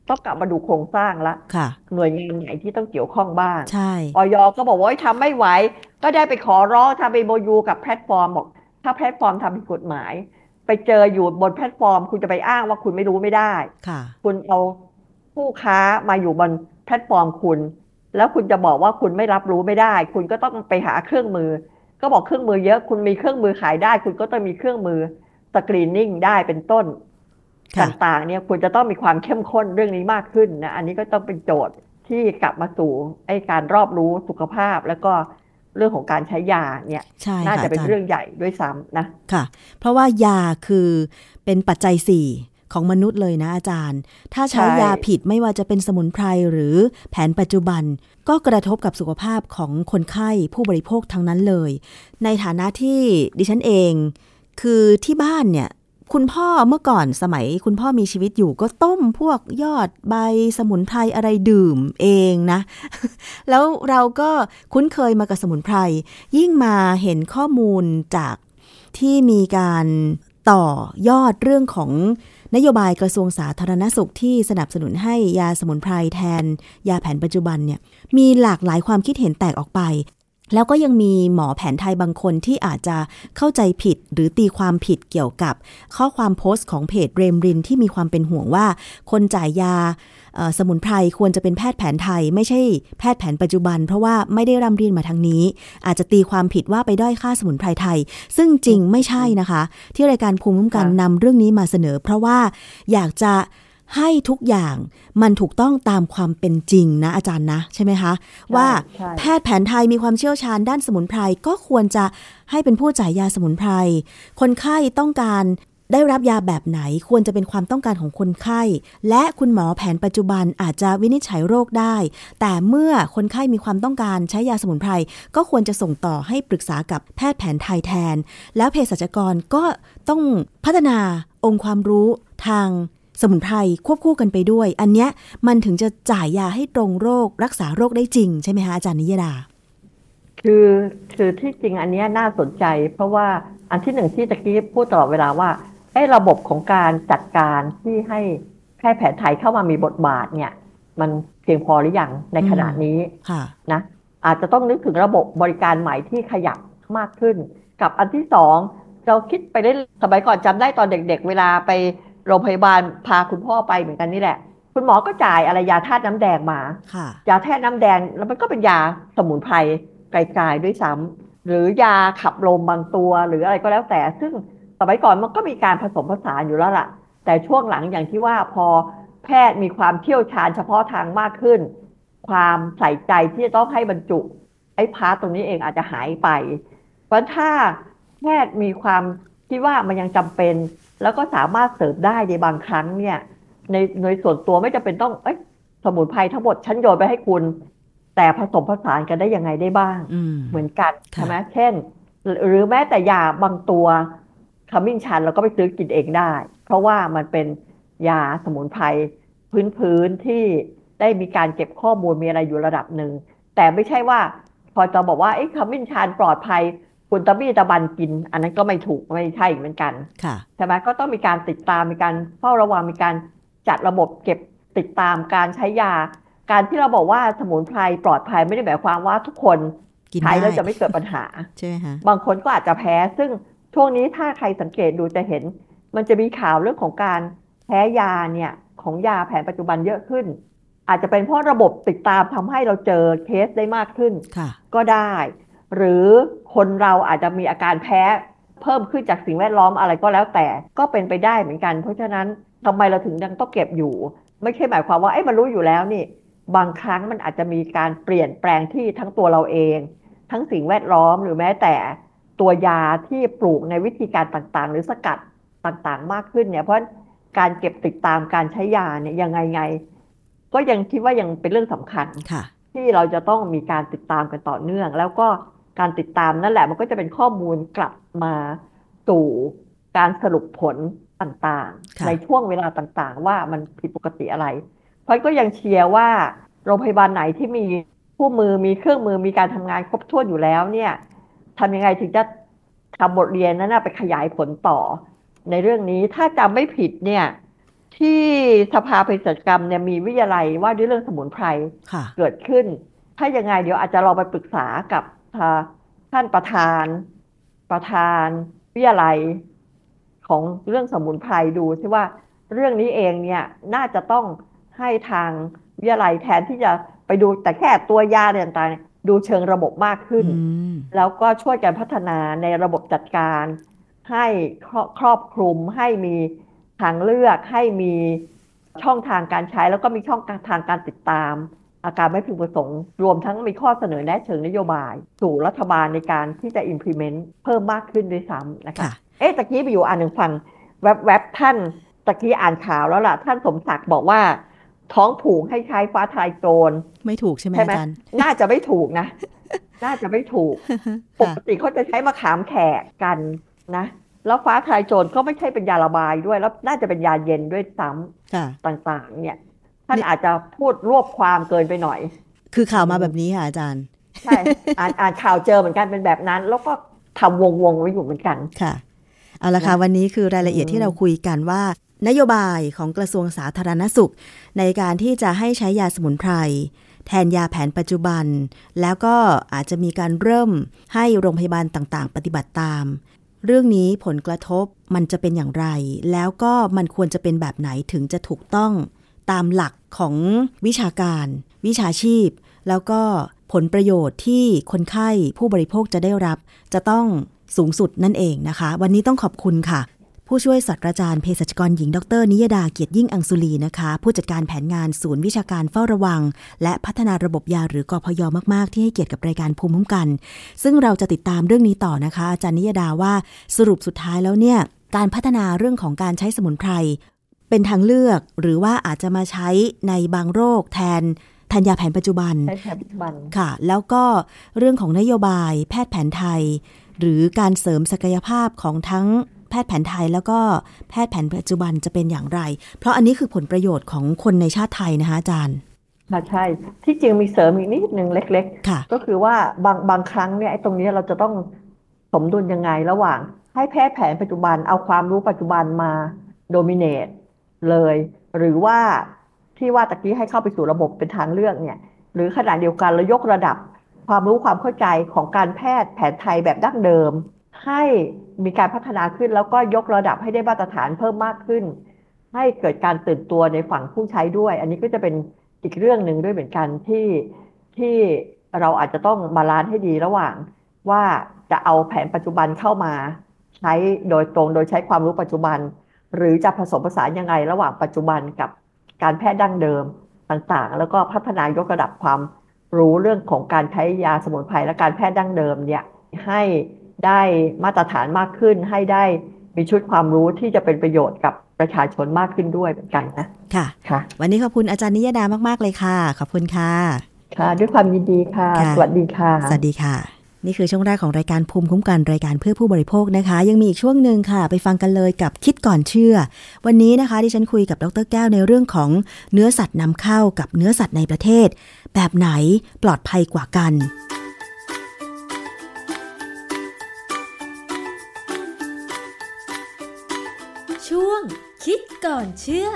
ต้องกลับมาดูโครงสร้างละค่ะหน่วยงานไหนที่ต้องเกี่ยวข้องบ้างใช่อย.ก็บอกว่าทำไม่ไหวก็ได้ไปขอร้องทำ MOU กับแพลตฟอร์มบอกถ้าแพลตฟอร์มทำผิดกฎหมายไปเจออยู่บนแพลตฟอร์มคุณจะไปอ้างว่าคุณไม่รู้ไม่ได้คุณเอาผู้ค้ามาอยู่บนแพลตฟอร์มคุณแล้วคุณจะบอกว่าคุณไม่รับรู้ไม่ได้คุณก็ต้องไปหาเครื่องมือก็บอกเครื่องมือเยอะคุณมีเครื่องมือขายได้คุณก็ต้องมีเครื่องมือสกรีนนิ่งได้เป็นต้นต่างๆเนี่ยคุณจะต้องมีความเข้มข้นเรื่องนี้มากขึ้นนะอันนี้ก็ต้องเป็นโจทย์ที่กลับมาสู่การรอบรู้สุขภาพแล้วก็เรื่องของการใช้ยาเนี่ยน่าจะเป็นเรื่องใหญ่ด้วยซ้ำนะค่ะเพราะว่ายาคือเป็นปัจจัย4ของมนุษย์เลยนะอาจารย์ถ้าใช้ยาผิดไม่ว่าจะเป็นสมุนไพรหรือแผนปัจจุบันก็กระทบกับสุขภาพของคนไข้ผู้บริโภคทั้งนั้นเลยในฐานะที่ดิฉันเองคือที่บ้านเนี่ยคุณพ่อเมื่อก่อนสมัยคุณพ่อมีชีวิตอยู่ก็ต้มพวกยอดใบสมุนไพรอะไรดื่มเองนะ แล้วเราก็คุ้นเคยมากับสมุนไพรยิ่งมาเห็นข้อมูลจากที่มีการต่อยอดเรื่องของนโยบายกระทรวงสาธารณสุขที่สนับสนุนให้ยาสมุนไพรแทนยาแผนปัจจุบันเนี่ยมีหลากหลายความคิดเห็นแตกออกไปแล้วก็ยังมีหมอแผนไทยบางคนที่อาจจะเข้าใจผิดหรือตีความผิดเกี่ยวกับข้อความโพสต์ของเพจเรมรินที่มีความเป็นห่วงว่าคนจ่ายยาสมุนไพรควรจะเป็นแพทย์แผนไทยไม่ใช่แพทย์แผนปัจจุบันเพราะว่าไม่ได้ร่ำเรียนมาทางนี้อาจจะตีความผิดว่าไปด้อยค่าสมุนไพรไทยซึ่งจริงไม่ใช่นะคะที่รายการภูมิคุ้มกันนำเรื่องนี้มาเสนอเพราะว่าอยากจะให้ทุกอย่างมันถูกต้องตามความเป็นจริงนะอาจารย์นะใช่ไหมคะว่าแพทย์แผนไทยมีความเชี่ยวชาญด้านสมุนไพรก็ควรจะให้เป็นผู้จ่ายยาสมุนไพรคนไข้ต้องการได้รับยาแบบไหนควรจะเป็นความต้องการของคนไข้และคุณหมอแผนปัจจุบันอาจจะวินิจฉัยโรคได้แต่เมื่อคนไข้มีความต้องการใช้ยาสมุนไพรก็ควรจะส่งต่อให้ปรึกษากับแพทย์แผนไทยแทนแล้วเภสัชกรก็ต้องพัฒนาองค์ความรู้ทางสมุนไพรควบคู่กันไปด้วยอันเนี้ยมันถึงจะจ่ายยาให้ตรงโรครักษาโรคได้จริงใช่ไหมคะอาจารย์นิยดาคือที่จริงอันนี้น่าสนใจเพราะว่าอันที่หนึ่งที่ตะกี้พูดตลอดเวลาว่าระบบของการจัดการที่ให้แพทย์แผนไทยเข้ามามีบทบาทเนี่ยมันเพียงพอหรือยังในขณะนี้นะอาจจะต้องนึกถึงระบบบริการใหม่ที่ขยับมากขึ้นกับอันที่สองเราคิดไปได้สมัยก่อนจำได้ตอนเด็กๆเวลาไปโรงพยาบาลพาคุณพ่อไปเหมือนกันนี่แหละคุณหมอก็จ่ายอะไรยาธาตุน้ำแดงมายาธาตุน้ำแดงแล้วมันก็เป็นยาสมุนไพรไกลๆด้วยซ้ำหรือยาขับลมบางตัวหรืออะไรก็แล้วแต่ซึ่งสมัยก่อนมันก็มีการผสมผสานอยู่แล้วล่ะแต่ช่วงหลังอย่างที่ว่าพอแพทย์มีความเชี่ยวชาญเฉพาะทางมากขึ้นความใส่ใจที่จะต้องให้บรรจุพาร์ทตรงนี้เองอาจจะหายไปเพราะถ้าแพทย์มีความคิดว่ามันยังจำเป็นแล้วก็สามารถเสริมได้ในบางครั้งเนี่ยในส่วนตัวไม่จำเป็นต้องสมุนไพรทั้งหมดฉันโยนไปให้คุณแต่ผสมผสานกันได้ยังไงได้บ้างเหมือนกันใช่ไหมเช่นหรือแม้แต่ยาบางตัวขมิ้นชันเราก็ไปซื้อกินเองได้เพราะว่ามันเป็นยาสมุนไพรพื้นที่ได้มีการเก็บข้อมูลมีอะไรอยู่ระดับหนึ่งแต่ไม่ใช่ว่าพอจะบอกว่าขมิ้นชันปลอดภัยคุณตะบี้ตะบันกินอันนั้นก็ไม่ถูกไม่ใช่เหมือนกันใช่ไหมก็ต้องมีการติดตามมีการเฝ้าระวังมีการจัดระบบเก็บติดตามการใช้ยาการที่เราบอกว่าสมุนไพรปลอดภัยไม่ได้หมายความว่าทุกคนใช้แล้วจะไม่เกิดปัญหาใช่ไหมคะบางคนก็อาจจะแพ้ซึ่งช่วงนี้ถ้าใครสังเกตดูจะเห็นมันจะมีข่าวเรื่องของการแพ้ยาเนี่ยของยาแผนปัจจุบันเยอะขึ้นอาจจะเป็นเพราะระบบติดตามทำให้เราเจอเคสได้มากขึ้นก็ได้หรือคนเราอาจจะมีอาการแพ้เพิ่มขึ้นจากสิ่งแวดล้อมอะไรก็แล้วแต่ก็เป็นไปได้เหมือนกันเพราะฉะนั้นทำไมเราถึงยังต้องเก็บอยู่ไม่ใช่หมายความว่ามันรู้อยู่แล้วนี่บางครั้งมันอาจจะมีการเปลี่ยนแปลงที่ทั้งตัวเราเองทั้งสิ่งแวดล้อมหรือแม้แต่ตัวยาที่ปลูกในวิธีการต่างๆหรือสกัดต่างๆมากขึ้นเนี่ยเพราะการเก็บติดตามการใช้ยาเนี่ยยังไงก็ยังคิดว่ายังเป็นเรื่องสำคัญที่เราจะต้องมีการติดตามกันต่อเนื่องแล้วก็การติดตามนั่นแหละมันก็จะเป็นข้อมูลกลับมาสู่การสรุปผลต่างๆในช่วงเวลาต่างๆว่ามันผิดปกติอะไรเพราะก็ยังเชียร์ว่าโรงพยาบาลไหนที่มีคู่มือมีเครื่องมือมีการทำงานครบถ้วนอยู่แล้วเนี่ยทำยังไงถึงจะทำบทเรียนนั้นไปขยายผลต่อในเรื่องนี้ถ้าจำไม่ผิดเนี่ยที่สภาเภสัชกรรมเนี่ยมีวิทยาลัยว่าด้วยเรื่องสมุนไพรค่ะเกิดขึ้นถ้ายังไงเดี๋ยวอาจจะลองไปปรึกษากับท่านประธานวิทยาลัยของเรื่องสมุนไพรดูซิว่าเรื่องนี้เองเนี่ยน่าจะต้องให้ทางวิทยาลัยแทนที่จะไปดูแต่แค่ตัวยาต่างๆดูเชิงระบบมากขึ้นอืมแล้วก็ช่วยกันพัฒนาในระบบจัดการให้ครอบคลุมให้มีทางเลือกให้มีช่องทางการใช้แล้วก็มีช่องทางการติดตามอาการไม่พึงประสงค์รวมทั้งมีข้อเสนอแนะเชิงนโยบายสู่รัฐบาลในการที่จะ implement เพิ่มมากขึ้นด้วยซ้ำนะคะค่ะตะกี้ไปอยู่อ่านหนึ่งฟังแวบท่านตะกี้อ่านข่าวแล้วล่ะท่านสมศักดิ์บอกว่าท้องผูกให้ใช้ฟ้าทลายโจรไม่ถูกใช่ไหมใช่ไหมอาจารย์น่าจะไม่ถูกนะน่าจะไม่ถูกปค่ะกติเขาจะใช้มะขามแขกกันนะแล้วฟ้าทลายโจรก็ไม่ใช่เป็นยาระบายด้วยแล้วน่าจะเป็นยาเย็นด้วยซ้ค่ะำต่างๆเนี่ยท่านนี่อาจจะพูดรวบความเกินไปหน่อยคือข่าวอืมมาแบบนี้ค่ะอาจารย์ใช่อ่านข่าวเจอเหมือนกันเป็นแบบนั้นแล้วก็ทำวงไว้อยู่เหมือนกันค่ะเอาละค่ะนะวันนี้คือรายอืละเอียดที่มเราคุยกันว่านโยบายของกระทรวงสาธารณสุขในการที่จะให้ใช้ยาสมุนไพรแทนยาแผนปัจจุบันแล้วก็อาจจะมีการเริ่มให้โรงพยาบาลต่างๆปฏิบัติตามเรื่องนี้ผลกระทบมันจะเป็นอย่างไรแล้วก็มันควรจะเป็นแบบไหนถึงจะถูกต้องตามหลักของวิชาการวิชาชีพแล้วก็ผลประโยชน์ที่คนไข้ผู้บริโภคจะได้รับจะต้องสูงสุดนั่นเองนะคะวันนี้ต้องขอบคุณค่ะผู้ช่วยศาสตราจารย์เภสัชกรหญิงดร.นิยดาเกียรติยิ่งอังสุลีนะคะผู้จัดการแผนงานศูนย์วิชาการเฝ้าระวังและพัฒนาระบบยาหรือกพย.มากๆที่ให้เกียรติกับรายการภูมิคุ้มกันซึ่งเราจะติดตามเรื่องนี้ต่อนะคะอาจารย์นิยดาว่าสรุปสุดท้ายแล้วเนี่ยการพัฒนาเรื่องของการใช้สมุนไพรเป็นทางเลือกหรือว่าอาจจะมาใช้ในบางโรคแทนยาแผนปัจจุบันใช้แผนปัจจุบันค่ะแล้วก็เรื่องของนโยบายแพทย์แผนไทยหรือการเสริมศักยภาพของทั้งแพทย์แผนไทยแล้วก็แพทย์แผนปัจจุบันจะเป็นอย่างไรเพราะอันนี้คือผลประโยชน์ของคนในชาติไทยนะคะอาจารย์ค่ะใช่ที่จริงมีเสริมอีกนิดนึงเล็กค่ะๆก็คือว่าบางครั้งเนี่ยไอ้ตรงนี้เราจะต้องสมดุลยังไงระหว่างให้แพทย์แผนปัจจุบันเอาความรู้ปัจจุบันมาโดมิเนตเลยหรือว่าที่ว่าตะกี้ให้เข้าไปสู่ระบบเป็นทางเลือกเนี่ยหรือขณะเดียวกันเรายกระดับความรู้ความเข้าใจของการแพทย์แผนไทยแบบดั้งเดิมให้มีการพัฒนาขึ้นแล้วก็ยกระดับให้ได้มาตรฐานเพิ่มมากขึ้นให้เกิดการตื่นตัวในฝั่งผู้ใช้ด้วยอันนี้ก็จะเป็นอีกเรื่องหนึ่งด้วยเหมือนกันที่เราอาจจะต้องบาลานซ์ให้ดีระหว่างว่าจะเอาแผนปัจจุบันเข้ามาใช้โดยตรงโดยใช้ความรู้ปัจจุบันหรือจะผสมผสานยังไงระหว่างปัจจุบันกับการแพทย์ดั้งเดิมต่างๆแล้วก็พัฒนายกระดับความรู้เรื่องของการใช้ยาสมุนไพรและการแพทย์ดั้งเดิมเนี่ยให้ได้มาตรฐานมากขึ้นให้ได้มีชุดความรู้ที่จะเป็นประโยชน์กับประชาชนมากขึ้นด้วยเหมือนกันนะค่ะค่ะวันนี้ขอบคุณอาจารย์นิยดามากๆเลยค่ะขอบคุณค่ะค่ะด้วยความยินดีค่ะสวัสดีค่ะสวัสดีค่ะนี่คือช่วงแรกของรายการภูมิคุ้มกันรายการเพื่อผู้บริโภคนะคะยังมีอีกช่วงหนึ่งค่ะไปฟังกันเลยกับคิดก่อนเชื่อวันนี้นะคะดิฉันคุยกับดร.แก้วในเรื่องของเนื้อสัตว์นำเข้ากับเนื้อสัตว์ในประเทศแบบไหนปลอดภัยกว่ากันช่วงคิดก่อนเชื่อ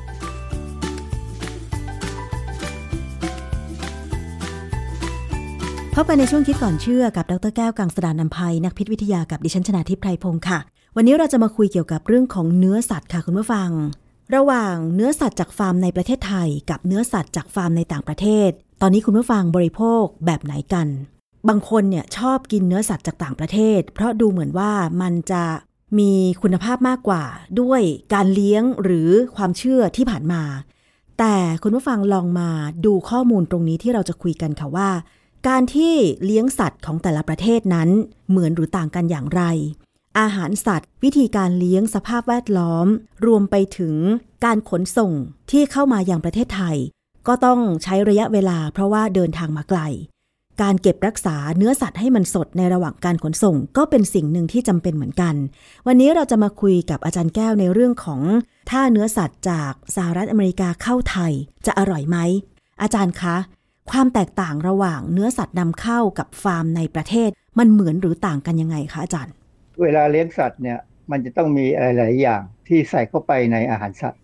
พบกันในช่วงคิดก่อนเชื่อกับดร.แก้วกังสดาลอำไพนักพิษวิทยากับดิฉันชนาทิพย์ไพรพงศ์ค่ะวันนี้เราจะมาคุยเกี่ยวกับเรื่องของเนื้อสัตว์ค่ะคุณผู้ฟังระหว่างเนื้อสัตว์จากฟาร์มในประเทศไทยกับเนื้อสัตว์จากฟาร์มในต่างประเทศตอนนี้คุณผู้ฟังบริโภคแบบไหนกันบางคนเนี่ยชอบกินเนื้อสัตว์จากต่างประเทศเพราะดูเหมือนว่ามันจะมีคุณภาพมากกว่าด้วยการเลี้ยงหรือความเชื่อที่ผ่านมาแต่คุณผู้ฟังลองมาดูข้อมูลตรงนี้ที่เราจะคุยกันค่ะว่าการที่เลี้ยงสัตว์ของแต่ละประเทศนั้นเหมือนหรือต่างกันอย่างไรอาหารสัตว์วิธีการเลี้ยงสภาพแวดล้อมรวมไปถึงการขนส่งที่เข้ามายังประเทศไทยก็ต้องใช้ระยะเวลาเพราะว่าเดินทางมาไกลการเก็บรักษาเนื้อสัตว์ให้มันสดในระหว่างการขนส่งก็เป็นสิ่งหนึ่งที่จำเป็นเหมือนกันวันนี้เราจะมาคุยกับอาจารย์แก้วในเรื่องของถ้าเนื้อสัตว์จากสหรัฐอเมริกาเข้าไทยจะอร่อยไหมอาจารย์คะความแตกต่างระหว่างเนื้อสัตว์นำเข้ากับฟาร์มในประเทศมันเหมือนหรือต่างกันยังไงคะอาจารย์เวลาเลี้ยงสัตว์เนี่ยมันจะต้องมีอะไรหลายอย่างที่ใส่เข้าไปในอาหารสัตว์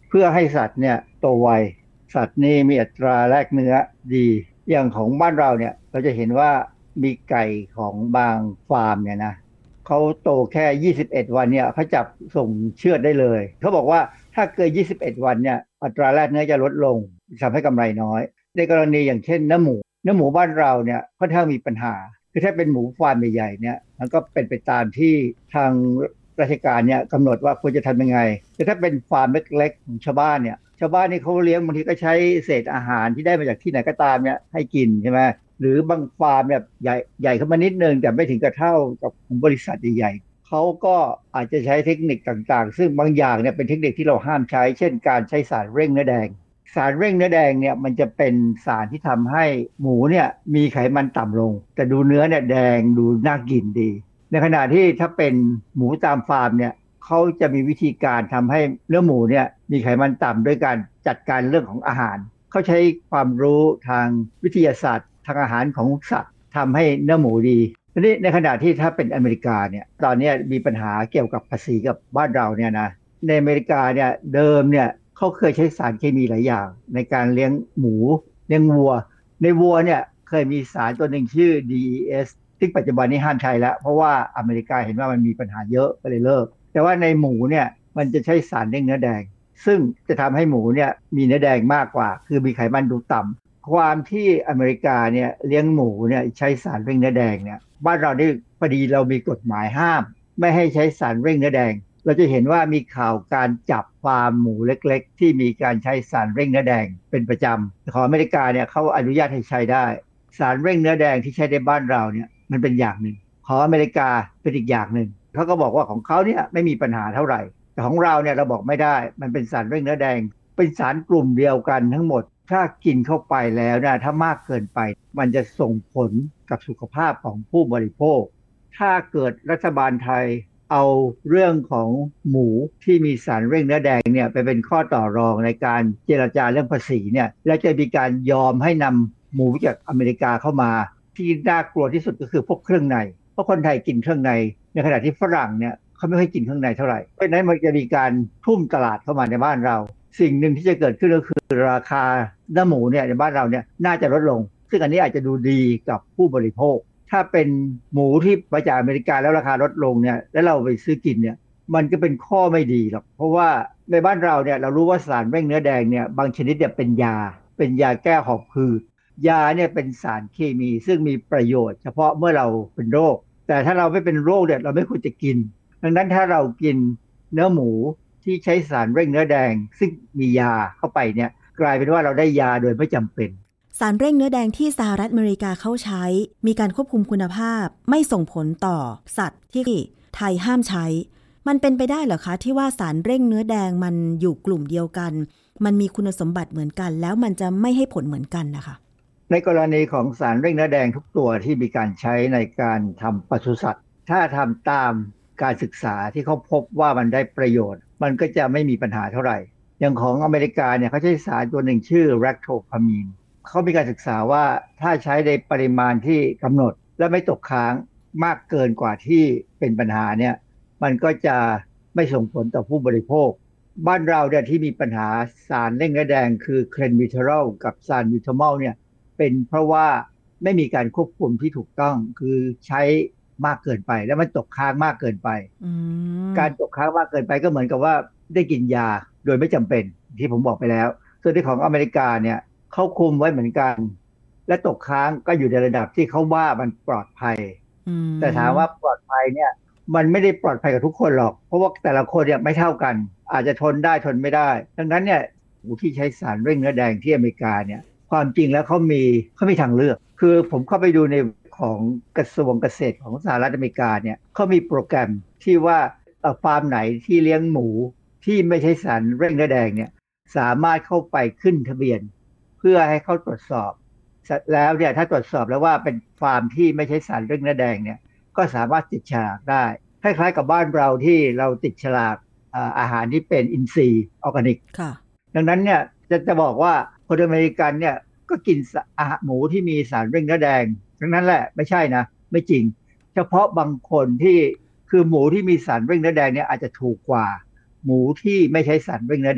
เพื่อให้สัตว์เนี่ยโตไวสัตว์นี่มีอัตราแลกเนื้อดีอย่างของบ้านเราเนี่ยเราจะเห็นว่ามีไก่ของบางฟาร์มเนี่ยนะเขาโตแค่21วันเนี่ยเขาจับส่งเชือดได้เลยเขาบอกว่าถ้าเกิน21วันเนี่ยอัตราแลกเนื้อจะลดลงทำให้กำไรน้อยในกรณีอย่างเช่นเนื้อหมูบ้านเราเนี่ยค่อนข้างมีปัญหาคือถ้าเป็นหมูฟาร์มใหญ่ๆเนี่ยมันก็เป็นไปตามที่ทางราชการเนี่ยกำหนดว่าควรจะทำยังไงแต่ถ้าเป็นฟาร์มเล็กๆของชาวบ้านเนี่ยชาวบ้านนี่เขาเลี้ยงบางทีก็ใช้เศษอาหารที่ได้มาจากที่ไหนก็ตามเนี่ยให้กินใช่ไหมหรือบางฟาร์มเนี่ยใหญ่ขึ้นมานิดนึงแต่ไม่ถึงกับเท่ากับของบริษัทใหญ่ๆเขาก็อาจจะใช้เทคนิคต่างๆซึ่งบางอย่างเนี่ยเป็นเทคนิคที่เราห้ามใช้เช่นการใช้สารเร่งเนื้อแดงสารเร่งเนื้อแดงเนี่ยมันจะเป็นสารที่ทำให้หมูเนี่ยมีไขมันต่ำลงแต่ดูเนื้อเนี่ยแดงดูน่ากินดีในขณะที่ถ้าเป็นหมูตามฟาร์มเนี่ยเขาจะมีวิธีการทำให้เนื้อหมูเนี่ยมีไขมันต่ำด้วยการจัดการเรื่องของอาหารเขาใช้ความรู้ทางวิทยาศาสตร์ทางอาหารของสัตว์ทำให้เนื้อหมูดีทีนี้ในขณะที่ถ้าเป็นอเมริกาเนี่ยตอนนี้มีปัญหาเกี่ยวกับภาษีกับบ้านเราเนี่ยนะในอเมริกาเนี่ยเดิมเนี่ยเขาเคยใช้สารเคมีหลายอย่างในการเลี้ยงหมูเลี้ยงวัวในวัวเนี่ยเคยมีสารตัวหนึ่งชื่อ DES ซึ่งปัจจุบันนี้ห้ามใช้แล้วเพราะว่าอเมริกาเห็นว่ามันมีปัญหาเยอะก็เลยเลิกแต่ว่าในหมูเนี่ยมันจะใช้สารเร่งเนื้อแดงซึ่งจะทำให้หมูเนี่ยมีเนื้อแดงมากกว่าคือมีไขมันดูต่ำความที่อเมริกาเนี่ยเลี้ยงหมูเนี่ยใช้สารเร่งเนื้อแดงเนี่ยบ้านเราได้พอดีเรามีกฎหมายห้ามไม่ให้ใช้สารเร่งเนื้อแดงเราจะเห็นว่ามีข่าวการจับฟาร์มหมูเล็กๆที่มีการใช้สารเร่งเนื้อแดงเป็นประจำของอเมริกาเนี่ยเขาอนุญาตให้ใช้ได้สารเร่งเนื้อแดงที่ใช้ในบ้านเราเนี่ยมันเป็นอย่างหนึ่งของอเมริกาเป็นอีกอย่างหนึ่งเขาก็บอกว่าของเขาเนี่ยไม่มีปัญหาเท่าไหร่แต่ของเราเนี่ยเราบอกไม่ได้มันเป็นสารเร่งเนื้อแดงเป็นสารกลุ่มเดียวกันทั้งหมดถ้ากินเข้าไปแล้วนะถ้ามากเกินไปมันจะส่งผลกับสุขภาพของผู้บริโภคถ้าเกิดรัฐบาลไทยเอาเรื่องของหมูที่มีสารเร่งเนื้อแดงเนี่ยไปเป็นข้อต่อรองในการเจรจาเรื่องภาษีเนี่ยและจะมีการยอมให้นำหมูจากอเมริกาเข้ามาที่น่ากลัวที่สุดก็คือพวกเครื่องในเพราะคนไทยกินเครื่องในในขณะที่ฝรั่งเนี่ยเขาไม่ค่อยกินเครื่องในเท่าไหร่เพราะฉะนั้นมันจะมีการทุ่มตลาดเข้ามาในบ้านเราสิ่งหนึ่งที่จะเกิดขึ้นก็คือราคาเนื้อหมูเนี่ยในบ้านเราเนี่ยน่าจะลดลงซึ่งอันนี้อาจจะดูดีกับผู้บริโภคถ้าเป็นหมูที่มาจากอเมริกาแล้วราคาลดลงเนี่ยแล้วเราไปซื้อกินเนี่ยมันก็เป็นข้อไม่ดีหรอกเพราะว่าในบ้านเราเนี่ยเรารู้ว่าสารเร่งเนื้อแดงเนี่ยบางชนิดเนี่ยเป็นยาแก้หอบหืดยาเนี่ยเป็นสารเคมีซึ่งมีประโยชน์เฉพาะเมื่อเราเป็นโรคแต่ถ้าเราไม่เป็นโรคเนี่ยเราไม่ควรจะกินดังนั้นถ้าเรากินเนื้อหมูที่ใช้สารเร่งเนื้อแดงซึ่งมียาเข้าไปเนี่ยกลายเป็นว่าเราได้ยาโดยไม่จำเป็นสารเร่งเนื้อแดงที่สหรัฐอเมริกาเขาใช้มีการควบคุมคุณภาพไม่ส่งผลต่อสัตว์ที่ไทยห้ามใช้มันเป็นไปได้เหรอคะที่ว่าสารเร่งเนื้อแดงมันอยู่กลุ่มเดียวกันมันมีคุณสมบัติเหมือนกันแล้วมันจะไม่ให้ผลเหมือนกันนะคะในกรณีของสารเร่งเนื้อแดงทุกตัวที่มีการใช้ในการทำปศุสัตว์ถ้าทำตามการศึกษาที่เขาพบว่ามันได้ประโยชน์มันก็จะไม่มีปัญหาเท่าไหร่อย่างของอเมริกาเนี่ยเขาใช้สารตัวหนึ่งชื่อแรคโทพามีนเขามีการศึกษาว่าถ้าใช้ในปริมาณที่กำหนดและไม่ตกค้างมากเกินกว่าที่เป็นปัญหาเนี่ยมันก็จะไม่ส่งผลต่อผู้บริโภคบ้านเราเนี่ยที่มีปัญหาสารเร่งเนื้อแดงคือเคลนบิเทอรอลกับซานบิวทามอลเนี่ยเป็นเพราะว่าไม่มีการควบคุมที่ถูกต้องคือใช้มากเกินไปแล้วมันตกค้างมากเกินไปการตกค้างมากเกินไปก็เหมือนกับว่าได้กินยาโดยไม่จำเป็นที่ผมบอกไปแล้วส่วนที่ของอเมริกาเนี่ยเขาคุมไว้เหมือนกันและตกค้างก็อยู่ในระดับที่เขาว่ามันปลอดภัยแต่ถามว่าปลอดภัยเนี่ยมันไม่ได้ปลอดภัยกับทุกคนหรอกเพราะว่าแต่ละคนเนี่ยไม่เท่ากันอาจจะทนได้ทนไม่ได้ดังนั้นเนี่ยที่ใช้สารเร่งเนื้อแดงที่อเมริกาเนี่ยความจริงแล้วเขามีทางเลือกคือผมเข้าไปดูในของกระทรวงเกษตรของสหรัฐอเมริกาเนี่ยเขามีโปรแกรมที่ว่าฟาร์มไหนที่เลี้ยงหมูที่ไม่ใช้สารเร่งเนื้อแดงเนี่ยสามารถเข้าไปขึ้นทะเบียนเพื่อให้เขาตรวจสอบแล้วเนี่ยถ้าตรวจสอบแล้วว่าเป็นฟาร์มที่ไม่ใช้สารเร่งเนื้อแดงเนี่ยก็สามารถติดฉลากได้คล้ายๆกับบ้านเราที่เราติดฉลากอาหารที่เป็นอินทรีย์ออร์แกนิกดังนั้นเนี่ยจะบอกว่าคนอเมริกันเนี่ยก็กินอาหารหมูที่มีสารเร่งเนื้อแดงทั้งนั้นแหละไม่ใช่นะไม่จริงเฉพาะบางคนที่คือหมูที่มีสารเร่งเนื้อแดงเนี่ยอาจจะถูกกว่าหมูที่ไม่ใช้สารเร่งเนื้อแดง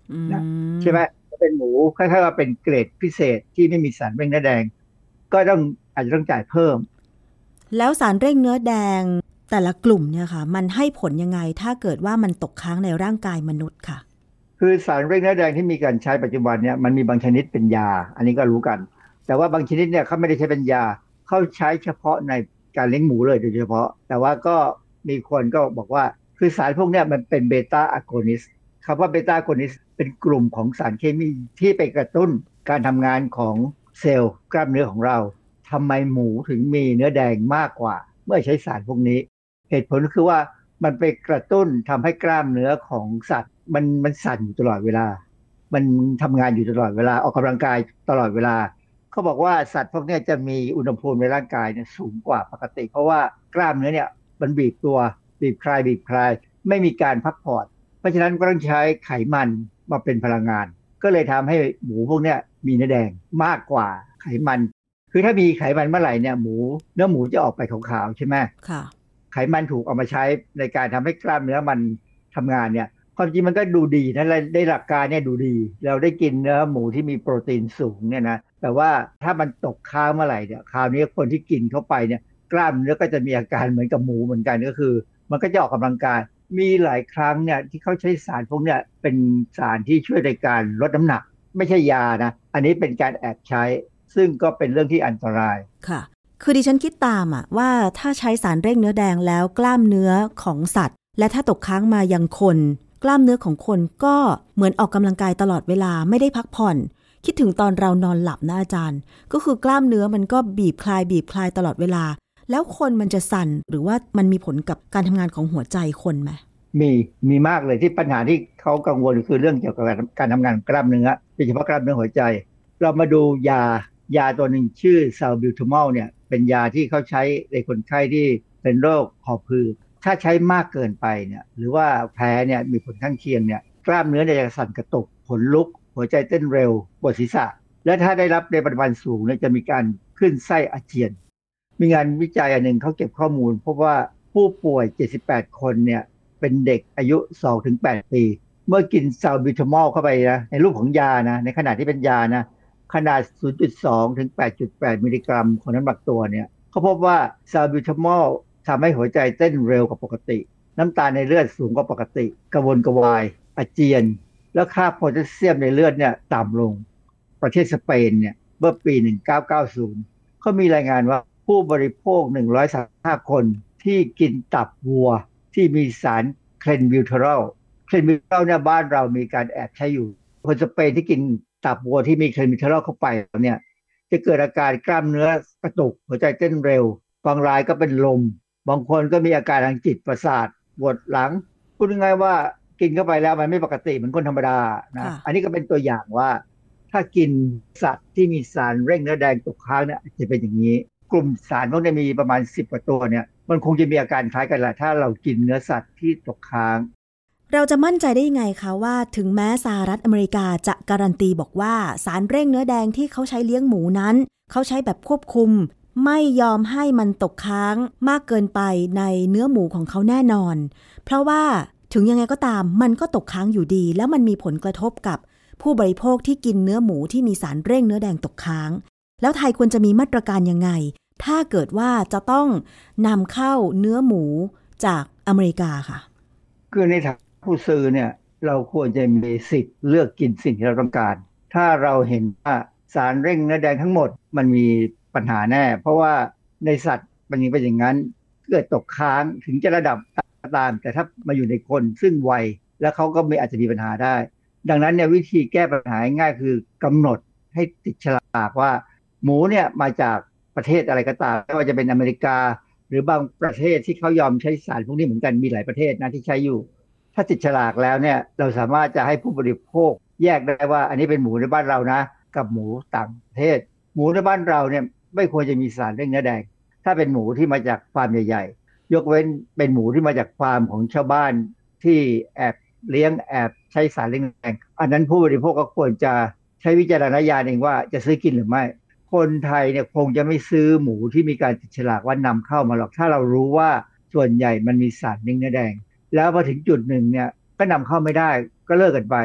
นะใช่ไหมเป็นหมูคล้ายๆว่าเป็นเกรดพิเศษที่ไม่มีสารเร่งเนื้อแดงก็อาจจะต้องจ่ายเพิ่มแล้วสารเร่งเนื้อแดงแต่ละกลุ่มเนี่ยค่ะมันให้ผลยังไงถ้าเกิดว่ามันตกค้างในร่างกายมนุษย์ค่ะคือสารเร่งเนื้อแดงที่มีการใช้ปัจจุบันเนี่ยมันมีบางชนิดเป็นยาอันนี้ก็รู้กันแต่ว่าบางชนิดเนี่ยเขาไม่ได้ใช้เป็นยาเขาใช้เฉพาะในการเลี้ยงหมูเลยโดยเฉพาะแต่ว่าก็มีคนก็บอกว่าคือสารพวกเนี้ยมันเป็นเบต้าอะโกนิสคำว่าเบต้าอะโกนิสเป็นกลุ่มของสารเคมีที่ไปกระตุ้นการทำงานของเซลล์กล้ามเนื้อของเราทำไมหมูถึงมีเนื้อแดงมากกว่าเมื่อใช้สารพวกนี้เหตุผลก็คือว่ามันไปกระตุ้นทำให้กล้ามเนื้อของสัตว์มันสั่นอยู่ตลอดเวลามันทำงานอยู่ตลอดเวลาออกกำลังกายตลอดเวลาเขาบอกว่าสัตว์พวกนี้จะมีอุณหภูมิในร่างกายเนี่ยสูงกว่าปกติเพราะว่ากล้ามเนื้อเนี่ยมันบีบตัวบีบคลายไม่มีการพักผ่อนเพราะฉะนั้นก็ต้องใช้ไขมันมาเป็นพลังงานก็เลยทำให้หมูพวกนี้มีเนื้อแดงมากกว่าไขมันคือถ้ามีไขมันเมื่อไหร่เนี่ยเนื้อหมูจะออกไปขาวๆใช่ไหมค่ะไขมันถูกเอามาใช้ในการทำให้กล้ามเนื้อมันทำงานเนี่ยความจริงมันก็ดูดีนะได้หลักการเนี่ยดูดีเราได้กินเนื้อหมูที่มีโปรตีนสูงเนี่ยนะแต่ว่าถ้ามันตกค้างเมื่อไหร่เนี่ยคราวนี้คนที่กินเข้าไปเนี่ยกล้ามเนื้อก็จะมีอาการเหมือนกับหมูเหมือนกันก็คือมันก็จะออกกำลังกายมีหลายครั้งเนี่ยที่เขาใช้สารพวกเนี่ยเป็นสารที่ช่วยในการลดน้ำหนักไม่ใช่ยานะอันนี้เป็นการแอบใช้ซึ่งก็เป็นเรื่องที่อันตรายค่ะคือดิฉันคิดตามว่าถ้าใช้สารเร่งเนื้อแดงแล้วกล้ามเนื้อของสัตว์และถ้าตกค้างมายังคนกล้ามเนื้อของคนก็เหมือนออกกำลังกายตลอดเวลาไม่ได้พักผ่อนคิดถึงตอนเรานอนหลับนะอาจารย์ก็คือกล้ามเนื้อมันก็บีบคลายตลอดเวลาแล้วคนมันจะสั่นหรือว่ามันมีผลกับการทำงานของหัวใจคนไหมมีมากเลยที่ปัญหาที่เขากังวลคือเรื่องเกี่ยวกับการทำงานของกล้ามเนื้อโดยเฉพาะกล้ามเนื้อหัวใจเรามาดูยาตัวหนึ่งชื่อซาลบิวทามอลเนี่ยเป็นยาที่เขาใช้ในคนไข้ที่เป็นโรคหอบหืดถ้าใช้มากเกินไปเนี่ยหรือว่าแพ้เนี่ยมีผลข้างเคียงเนี่ยกล้ามเนื้อจะสั่นกระตุกขนลุกหัวใจเต้นเร็วปวดศีรษะและถ้าได้รับในปริมาณสูงเนี่ยจะมีการขึ้นไส้อาเจียนมีงานวิจัยอันหนึ่งเขาเก็บข้อมูลพบว่าผู้ป่วย78คนเนี่ยเป็นเด็กอายุ 2-8 ปี เมื่อกินซาลบิวทามอลเข้าไปนะในรูปของยานะในขณะที่เป็นยานะขนาด 0.2 ถึง 8.8 มิลลิกรัมของน้ำหนักตัวเนี่ยเขาพบว่าซาลบิวทามอลทำให้หัวใจเต้นเร็วกว่าปกติน้ำตาลในเลือดสูงกว่าปกติกระวนกระวายอาเจียนแล้วค่าโพแทสเซียมในเลือดเนี่ยต่ำลงประเทศสเปนเนี่ยเมื่อปี 1990เขามีรายงานว่าผู้บริโภค135คนที่กินตับวัวที่มีสารเคลนบิวเทอรอลเนี่ยบ้านเรามีการแอบใช้อยู่คนสเปนที่กินตับวัวที่มีเคลนบิวเทอรอลเข้าไปเนี่ยจะเกิดอาการกล้ามเนื้อกระตุกหัวใจเต้นเร็วบางรายก็เป็นลมบางคนก็มีอาการทางจิตประสาทปวดหลังพูดง่ายๆว่ากินเข้าไปแล้วมันไม่ปกติเหมือนคนธรรมดานะอันนี้ก็เป็นตัวอย่างว่าถ้ากินสัตว์ที่มีสารเร่งเนื้อแดงตกค้างเนี่ยจะเป็นอย่างนี้กลุ่มสารพวกนี้มีประมาณ10กว่าตัวเนี่ยมันคงจะมีอาการคล้ายกันแหละถ้าเรากินเนื้อสัตว์ที่ตกค้างเราจะมั่นใจได้ยังไงคะว่าถึงแม้สหรัฐอเมริกาจะการันตีบอกว่าสารเร่งเนื้อแดงที่เขาใช้เลี้ยงหมูนั้นเขาใช้แบบควบคุมไม่ยอมให้มันตกค้างมากเกินไปในเนื้อหมูของเขาแน่นอนเพราะว่าถึงยังไงก็ตามมันก็ตกค้างอยู่ดีแล้วมันมีผลกระทบกับผู้บริโภคที่กินเนื้อหมูที่มีสารเร่งเนื้อแดงตกค้างแล้วไทยควรจะมีมาตรการยังไงถ้าเกิดว่าจะต้องนำเข้าเนื้อหมูจากอเมริกาค่ะคือในทางผู้ซื้อเนี่ยเราควรจะมีสิทธิ์เลือกกินสิ่งที่เราต้องการถ้าเราเห็นว่าสารเร่งเนื้อแดงทั้งหมดมันมีปัญหาแน่เพราะว่าในสัตว์มันยังเป็นอย่างนั้นเกิดตกค้างถึงจะระดับตามแต่ถ้ามาอยู่ในคนซึ่งไวแล้วเขาก็อาจจะมีปัญหาได้ดังนั้นเนี่ยวิธีแก้ปัญหาง่ายคือกำหนดให้ติดฉลากว่าหมูเนี่ยมาจากประเทศอะไรก็ตามไม่ว่าจะเป็นอเมริกาหรือบางประเทศที่เขายอมใช้สารพวกนี้เหมือนกันมีหลายประเทศนะที่ใช้อยู่ถ้าติดฉลากแล้วเนี่ยเราสามารถจะให้ผู้บริโภคแยกได้ว่าอันนี้เป็นหมูในบ้านเรานะกับหมูต่างประเทศหมูในบ้านเราเนี่ยไม่ควรจะมีสารเร่งเนื้อแดงถ้าเป็นหมูที่มาจากฟาร์มใหญ่ๆยกเว้นเป็นหมูที่มาจากฟาร์มของชาวบ้านที่แอบเลี้ยงแอบใช้สารเร่งเนื้อแดงอันนั้นผู้บริโภคก็ควรจะใช้วิจารณญาณเองว่าจะซื้อกินหรือไม่คนไทยเนี่ยคงจะไม่ซื้อหมูที่มีการติดฉลากว่านำเข้ามาหรอกถ้าเรารู้ว่าส่วนใหญ่มันมีสารเร่งเนื้อแดงแล้วพอถึงจุดหนึ่งเนี่ยก็นำเข้าไม่ได้ก็เลิกกันไป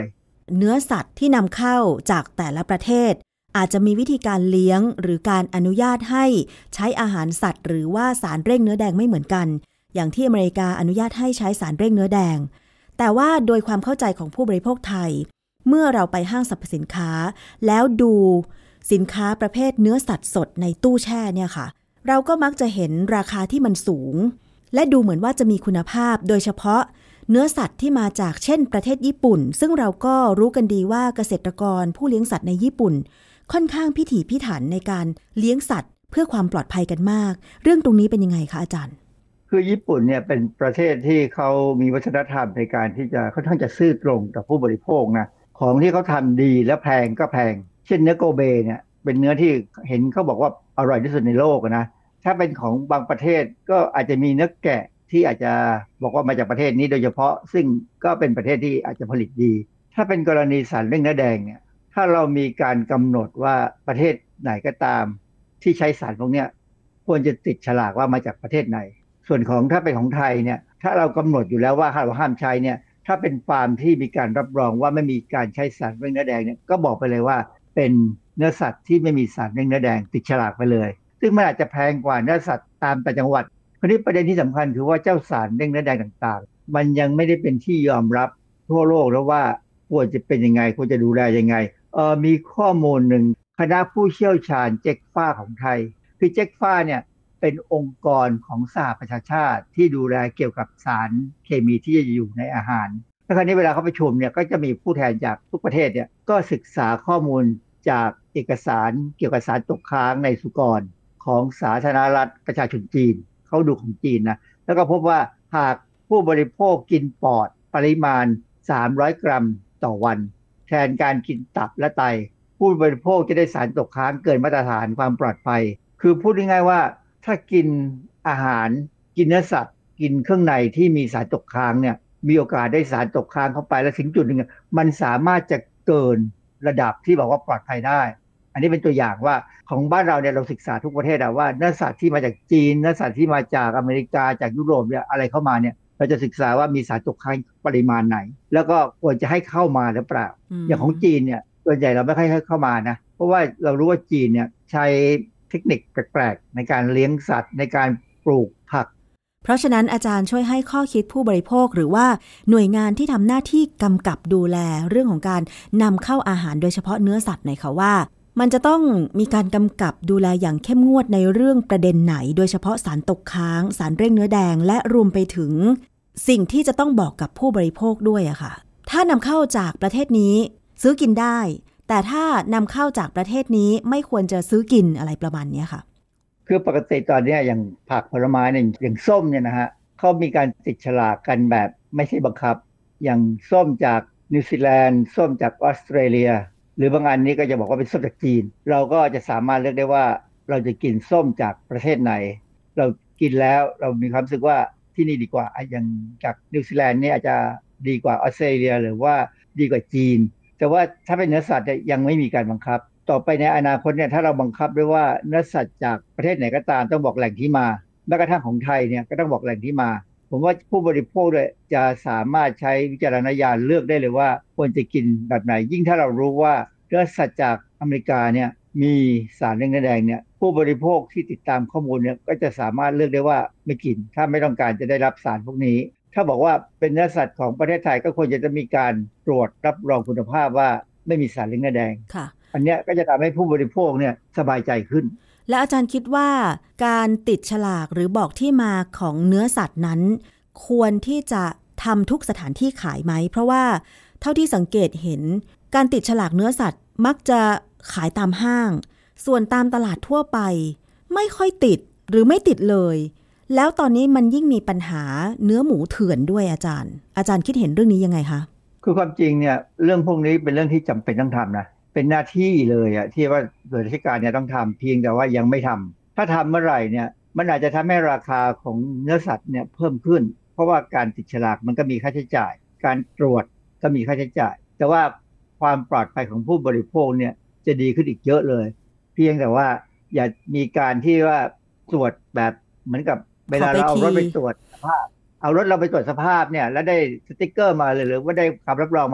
เนื้อสัตว์ที่นำเข้าจากแต่ละประเทศอาจจะมีวิธีการเลี้ยงหรือการอนุญาตให้ใช้อาหารสัตว์หรือว่าสารเร่งเนื้อแดงไม่เหมือนกันอย่างที่อเมริกาอนุญาตให้ใช้สารเร่งเนื้อแดงแต่ว่าโดยความเข้าใจของผู้บริโภคไทยเมื่อเราไปห้างสรรพสินค้าแล้วดูสินค้าประเภทเนื้อสัตว์สดในตู้แช่เนี่ยค่ะเราก็มักจะเห็นราคาที่มันสูงและดูเหมือนว่าจะมีคุณภาพโดยเฉพาะเนื้อสัตว์ที่มาจากเช่นประเทศญี่ปุ่นซึ่งเราก็รู้กันดีว่าเกษตรกรผู้เลี้ยงสัตว์ในญี่ปุ่นค่อนข้างพิถีพิถันในการเลี้ยงสัตว์เพื่อความปลอดภัยกันมากเรื่องตรงนี้เป็นยังไงคะอาจารย์คือญี่ปุ่นเนี่ยเป็นประเทศที่เขามีวัฒนธรรมในการที่จะค่อนข้างจะซื่อตรงต่อผู้บริโภคนะของที่เขาทำดีและแพงก็แพงเช่นเนื้อโกเบเนี่ยเป็นเนื้อที่เห็นเขาบอกว่าอร่อยที่สุดในโลกนะถ้าเป็นของบางประเทศก็อาจจะมีเนื้อแกะที่อาจจะบอกว่ามาจากประเทศนี้โดยเฉพาะซึ่งก็เป็นประเทศที่อาจจะผลิตดีถ้าเป็นกรณีสารเร่งเนื้อแดงเนี่ยถ้าเรามีการกำหนดว่าประเทศไหนก็ตามที่ใช้สารพวกนี้ควรจะติดฉลากว่ามาจากประเทศไหนส่วนของถ้าเป็นของไทยเนี่ยถ้าเรากำหนดอยู่แล้วว่าเราห้ามใช้เนี่ยถ้าเป็นฟาร์มที่มีการรับรองว่าไม่มีการใช้สารเร่งเนื้อแดงเนี่ยก็บอกไปเลยว่าเป็นเนื้อสัตว์ที่ไม่มีสารเร่งเนื้อแดงติดฉลากไปเลยซึ่งมันอาจจะแพงกว่าเนื้อสัตว์ตามแต่จังหวัดคราวนี้ประเด็นที่สำคัญคือว่าเจ้าสารเร่งเนื้อแดงต่างๆมันยังไม่ได้เป็นที่ยอมรับทั่วโลกแล้วว่าควรจะเป็นยังไงควรจะดูแลยังไงมีข้อมูลหนึ่งคณะผู้เชี่ยวชาญเจ็กฟ้าของไทยคือเจ็กฟ้าเนี่ยเป็นองค์กรของสหประชาชาติที่ดูแลเกี่ยวกับสารเคมีที่จะอยู่ในอาหารแล้วคราวนี้เวลาเขาประชุมเนี่ยก็จะมีผู้แทนจากทุกประเทศเนี่ยก็ศึกษาข้อมูลจากเอกสารเกี่ยวกับสารตกค้างในสุกรของสาธารณรัฐประชาชนจีนเขาดูของจีนนะแล้วก็พบว่าหากผู้บริโภคกินปอดปริมาณ300 กรัมต่อวันแทนการกินตับและไตผู้บริโภคจะได้สารตกค้างเกินมาตรฐานความปลอดภัยคือพูดง่ายๆว่าถ้ากินอาหารกินเนื้อสัตว์กินเครื่องในที่มีสารตกค้างเนี่ยมีโอกาสได้สารตกค้างเข้าไปแล้วถึงจุดหนึ่งมันสามารถจะเกินระดับที่บอกว่าปลอดภัยได้อันนี้เป็นตัวอย่างว่าของบ้านเราเนี่ยเราศึกษาทุกประเทศว่าเนื้อสัตว์ที่มาจากจีนเนื้อสัตว์ที่มาจากอเมริกาจากยุโรปเนี่ยอะไรเข้ามาเนี่ยเราจะศึกษาว่ามีสารตกค้างปริมาณไหนแล้วก็ควรจะให้เข้ามาหรือเปล่าอย่างของจีนเนี่ยส่วนใหญ่เราไม่ค่อยให้เข้ามานะเพราะว่าเรารู้ว่าจีนเนี่ยใช้เทคนิคแปลกๆในการเลี้ยงสัตว์ในการปลูกผักเพราะฉะนั้นอาจารย์ช่วยให้ข้อคิดผู้บริโภคหรือว่าหน่วยงานที่ทำหน้าที่กำกับดูแลเรื่องของการนำเข้าอาหารโดยเฉพาะเนื้อสัตว์หน่อยค่ะว่ามันจะต้องมีการกำกับดูแลอย่างเข้มงวดในเรื่องประเด็นไหนโดยเฉพาะสารตกค้างสารเร่งเนื้อแดงและรวมไปถึงสิ่งที่จะต้องบอกกับผู้บริโภคด้วยอะค่ะถ้านำเข้าจากประเทศนี้ซื้อกินได้แต่ถ้านำเข้าจากประเทศนี้ไม่ควรจะซื้อกินอะไรประมาณนี้ค่ะคือปกติตอนนี้อย่างผักผลไม้เนี่ยอย่างส้มเนี่ยนะฮะเขามีการติดฉลากกันแบบไม่ใช่บังคับอย่างส้มจากนิวซีแลนด์ส้มจากออสเตรเลียหรือบางอันนี้ก็จะบอกว่าเป็นส้มจากจีนเราก็จะสามารถเลือกได้ว่าเราจะกินส้มจากประเทศไหนเรากินแล้วเรามีความรู้สึกว่าที่นี่ดีกว่าอย่างจากนิวซีแลนด์เนี่ยอาจจะดีกว่าออสเตรเลียหรือว่าดีกว่าจีนแต่ว่าถ้าเป็นเนื้อสัตว์ยังไม่มีการบังคับต่อไปในอนาคตเนี่ยถ้าเราบังคับด้วยว่าเนื้อสัตว์จากประเทศไหนก็ตามต้องบอกแหล่งที่มาแม้กระทั่งของไทยเนี่ยก็ต้องบอกแหล่งที่มาผมว่าผู้บริโภคด้วยจะสามารถใช้วิจารณญาณเลือกได้เลยว่าควรจะกินแบบไหนยิ่งถ้าเรารู้ว่าเนื้อสัตว์จากอเมริกาเนี่ยมีสารเร่งเนื้อแดงเนี่ยผู้บริโภคที่ติดตามข้อมูลเนี่ยก็จะสามารถเลือกได้ว่าไม่กินถ้าไม่ต้องการจะได้รับสารพวกนี้ถ้าบอกว่าเป็นเนื้อสัตว์ของประเทศไทยก็ควรจะมีการตรวจรับรองคุณภาพว่าไม่มีสารเร่งเนื้อแดงอันนี้ก็จะทำให้ผู้บริโภคเนี่ยสบายใจขึ้นและอาจารย์คิดว่าการติดฉลากหรือบอกที่มาของเนื้อสัตว์นั้นควรที่จะทำทุกสถานที่ขายไหมเพราะว่าเท่าที่สังเกตเห็นการติดฉลากเนื้อสัตว์มักจะขายตามห้างส่วนตามตลาดทั่วไปไม่ค่อยติดหรือไม่ติดเลยแล้วตอนนี้มันยิ่งมีปัญหาเนื้อหมูเถื่อนด้วยอาจารย์คิดเห็นเรื่องนี้ยังไงคะคือความจริงเนี่ยเรื่องพวกนี้เป็นเรื่องที่จำเป็นต้องทำนะเป็นหน้าที่เลยอะที่ว่าหน่วยราชการเนี่ยต้องทำเพียงแต่ว่ายังไม่ทำถ้าทำเมื่อไหร่เนี่ยมันอาจจะทำให้ราคาของเนื้อสัตว์เนี่ยเพิ่มขึ้นเพราะว่าการติดฉลากมันก็มีค่าใช้จ่ายการตรวจก็มีค่าใช้จ่ายแต่ว่าความปลอดภัยของผู้บริโภคเนี่ยจะดีขึ้นอีกเยอะเลยเพียงแต่ว่าอย่ามีการที่ว่าตรวจแบบเหมือนกับเวลาเราเอารถไปตรวจสภาพเอารถเราไปตรวจสภาพเนี่ยแล้วได้สติ๊กเกอร์มาเลยหรือว่าได้คำรับรองมา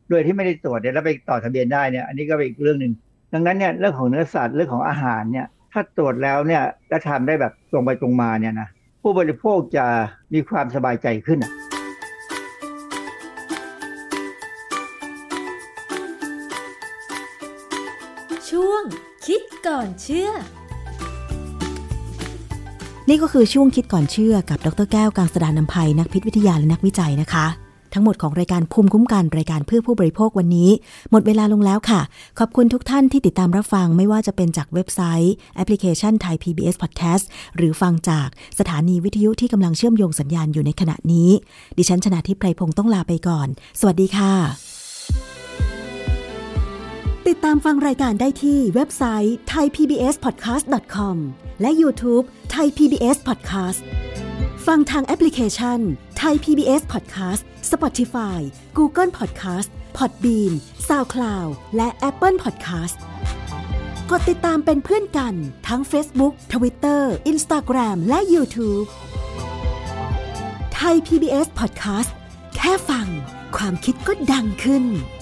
โดยที่ไม่ได้ตรวจเนี่ยแล้วไปต่อทะเบียนได้เนี่ยอันนี้ก็เป็นอีกเรื่องนึงดังนั้นเนี่ยเรื่องของเนื้อสัตว์เรื่องของอาหารเนี่ยถ้าตรวจแล้วเนี่ยและทำได้แบบตรงไปตรงมาเนี่ยนะผู้บริโภคจะมีความสบายใจขึ้นช่วงคิดก่อนเชื่อนี่ก็คือช่วงคิดก่อนเชื่อกับดร.แก้วกังสดาลอำไพนักพิษวิทยาและนักวิจัยนะคะทั้งหมดของรายการภูมิคุ้มกันรายการเพื่อผู้บริโภควันนี้หมดเวลาลงแล้วค่ะขอบคุณทุกท่านที่ติดตามรับฟังไม่ว่าจะเป็นจากเว็บไซต์แอปพลิเคชัน Thai PBS Podcast หรือฟังจากสถานีวิทยุที่กำลังเชื่อมโยงสัญญาณอยู่ในขณะนี้ดิฉันชนาธิป ไพรพงศ์ต้องลาไปก่อนสวัสดีค่ะติดตามฟังรายการได้ที่เว็บไซต์ thaipbspodcast.com และ YouTube Thai PBS Podcast ฟังทางแอปพลิเคชัน Thai PBS Podcast Spotify Google Podcast Podbean SoundCloud และ Apple Podcast กดติดตามเป็นเพื่อนกันทั้ง Facebook Twitter Instagram และ YouTube Thai PBS Podcast แค่ฟังความคิดก็ดังขึ้น